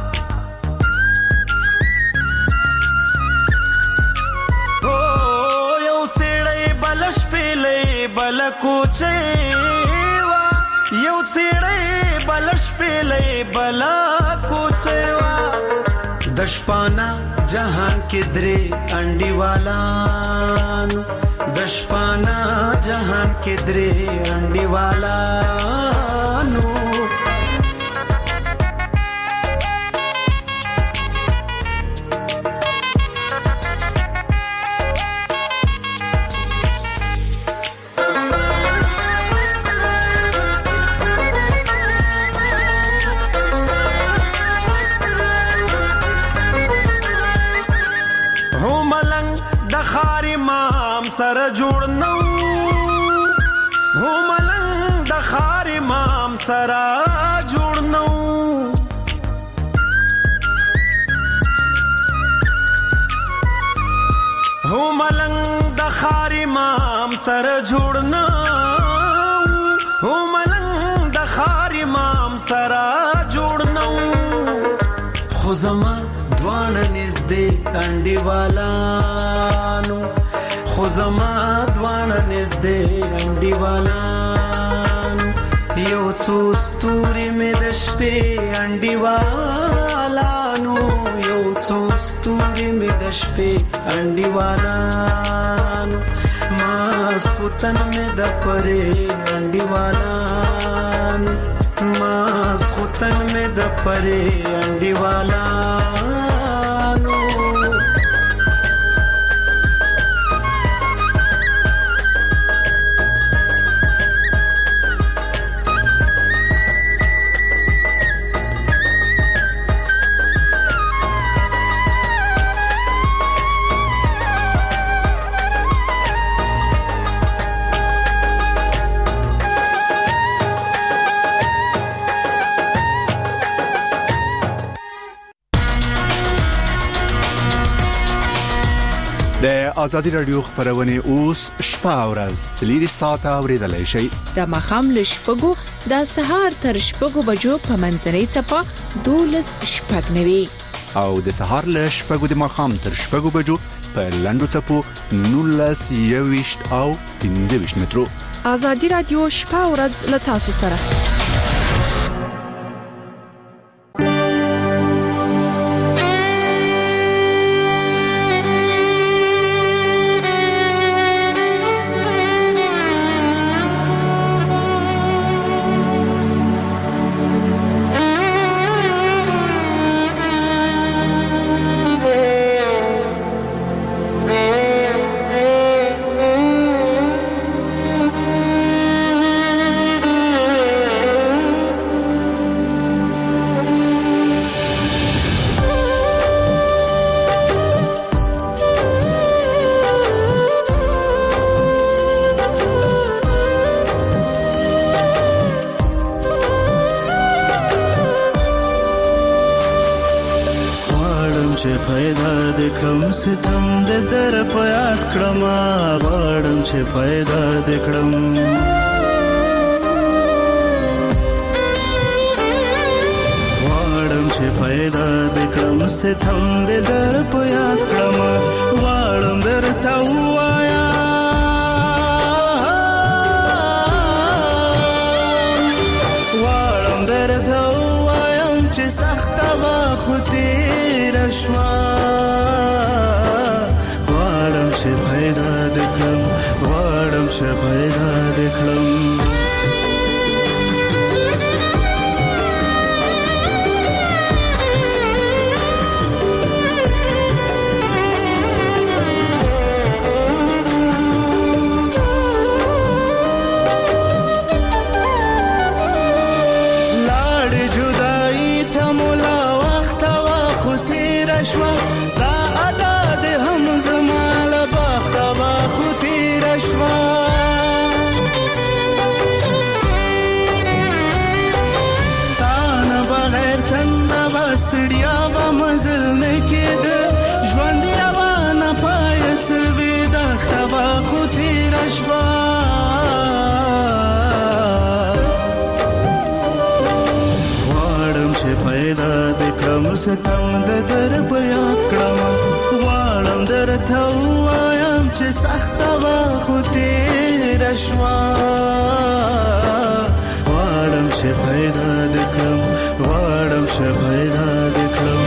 او یو څېړې بلش پیلې بل کوچېوا یو څېړې بلش پیلې بل کوچېوا دشپانا जहां किधरे अंडीवालान दशपाना जहां किधरे अंडीवालानो سره جوړ نو هم لنګ د خار امام سره جوړ نو هم لنګ د خار امام سره جوړ نو هم لنګ د خار امام سره جوړ نو خو زما دوان نږدې انډیوالانو خو زما دوانه نږدې انډیوالان یو څو ستوري مې د شپې انډیوالانو یو څو ستوري مې د شپې انډیوالانو ماسخوتن مې د پرې انډیوالانو ماسخوتن مې د پرې انډیوالانو د ازادي رادیو خبرونه اوس شپه او ورځ څلور ساعته اوریدلای شئ د مخام لشپګو د سهار تر شپګو بجو په منځنۍ چپا دولس شپږ نوي او د سهار لشپګو د مخام تر شپګو بجو په لندو چپو نولس یويشت او پنځه ویشت مترو ازادي رادیو شپه او ورځ له تاسو سره چې پیدا د کړم ستم د در په یاد کړم غواړم چې پیدا د کړم غواړم چې پیدا د کړم ستم د در په یاد کړم غواړم درته وایا غواړم درته وایم چې سخت وا خو تیر شوا غواړم چې پیدا د کړم چې پیدا دکړم ستم د در په یاد کړم غواړم درته وایم چې سخته وا خو تیر شوا غواړم چې پیدا دکړم غواړم چې پیدا دکړم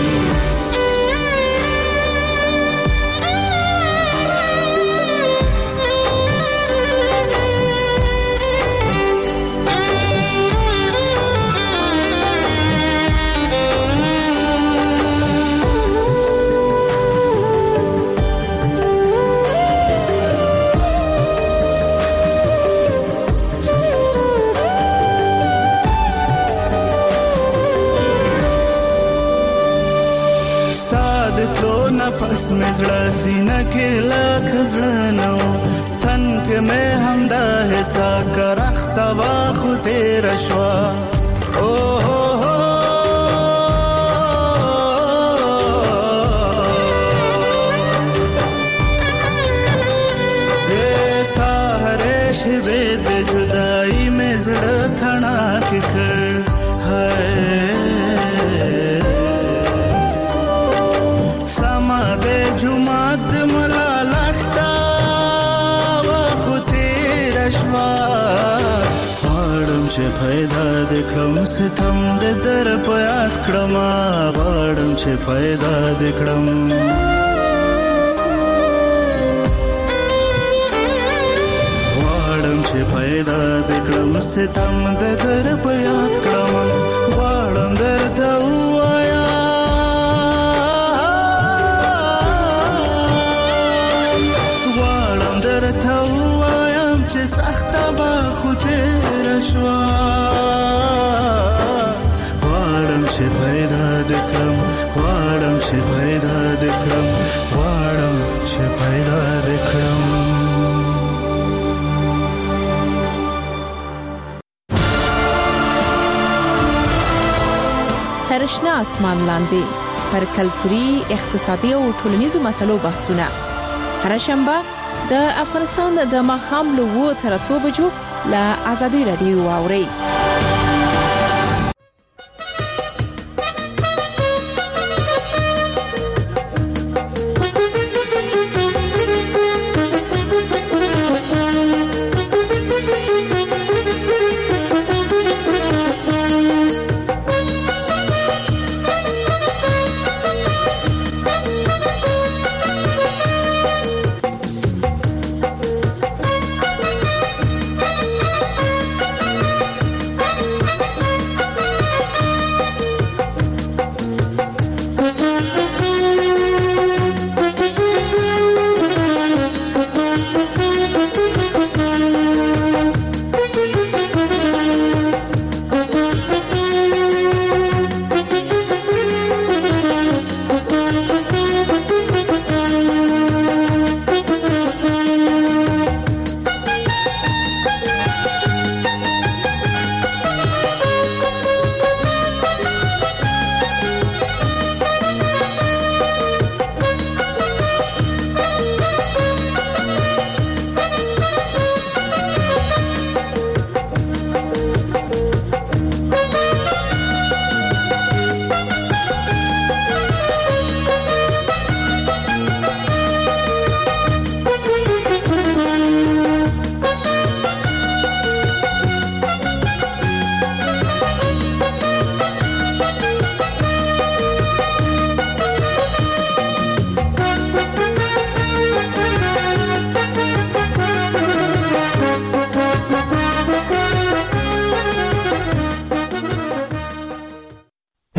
پس میں زړه سینه کې لاک ځنو تن کې مې هم دا حسا کرخته وا خو تیر شوا او هو هو دستا هره شوه د جدائی مې زړه تھنا کې کړ هاي جمعت ملا لختا و خطیر اشوا غواړم چې پیدا دکړم ستم د در په یاد کړم غواړم چې پیدا دکړم غواړم چې پیدا دکړم ستم د در په یاد کړم غواړم درته وایا درته وایم چې سخته به خو تیر شوا غواړم چې پیدا دکړم غواړم چې پیدا دکړم غواړم چې پیدا دکړم ترشنا اسمان لاندې پر کلتوري اقتصادي او ټولنیزو مسلو بحثونه هر شنبه د افغانستان د ماښام له اوه تر اتو بجو له ازادي رادیو واوري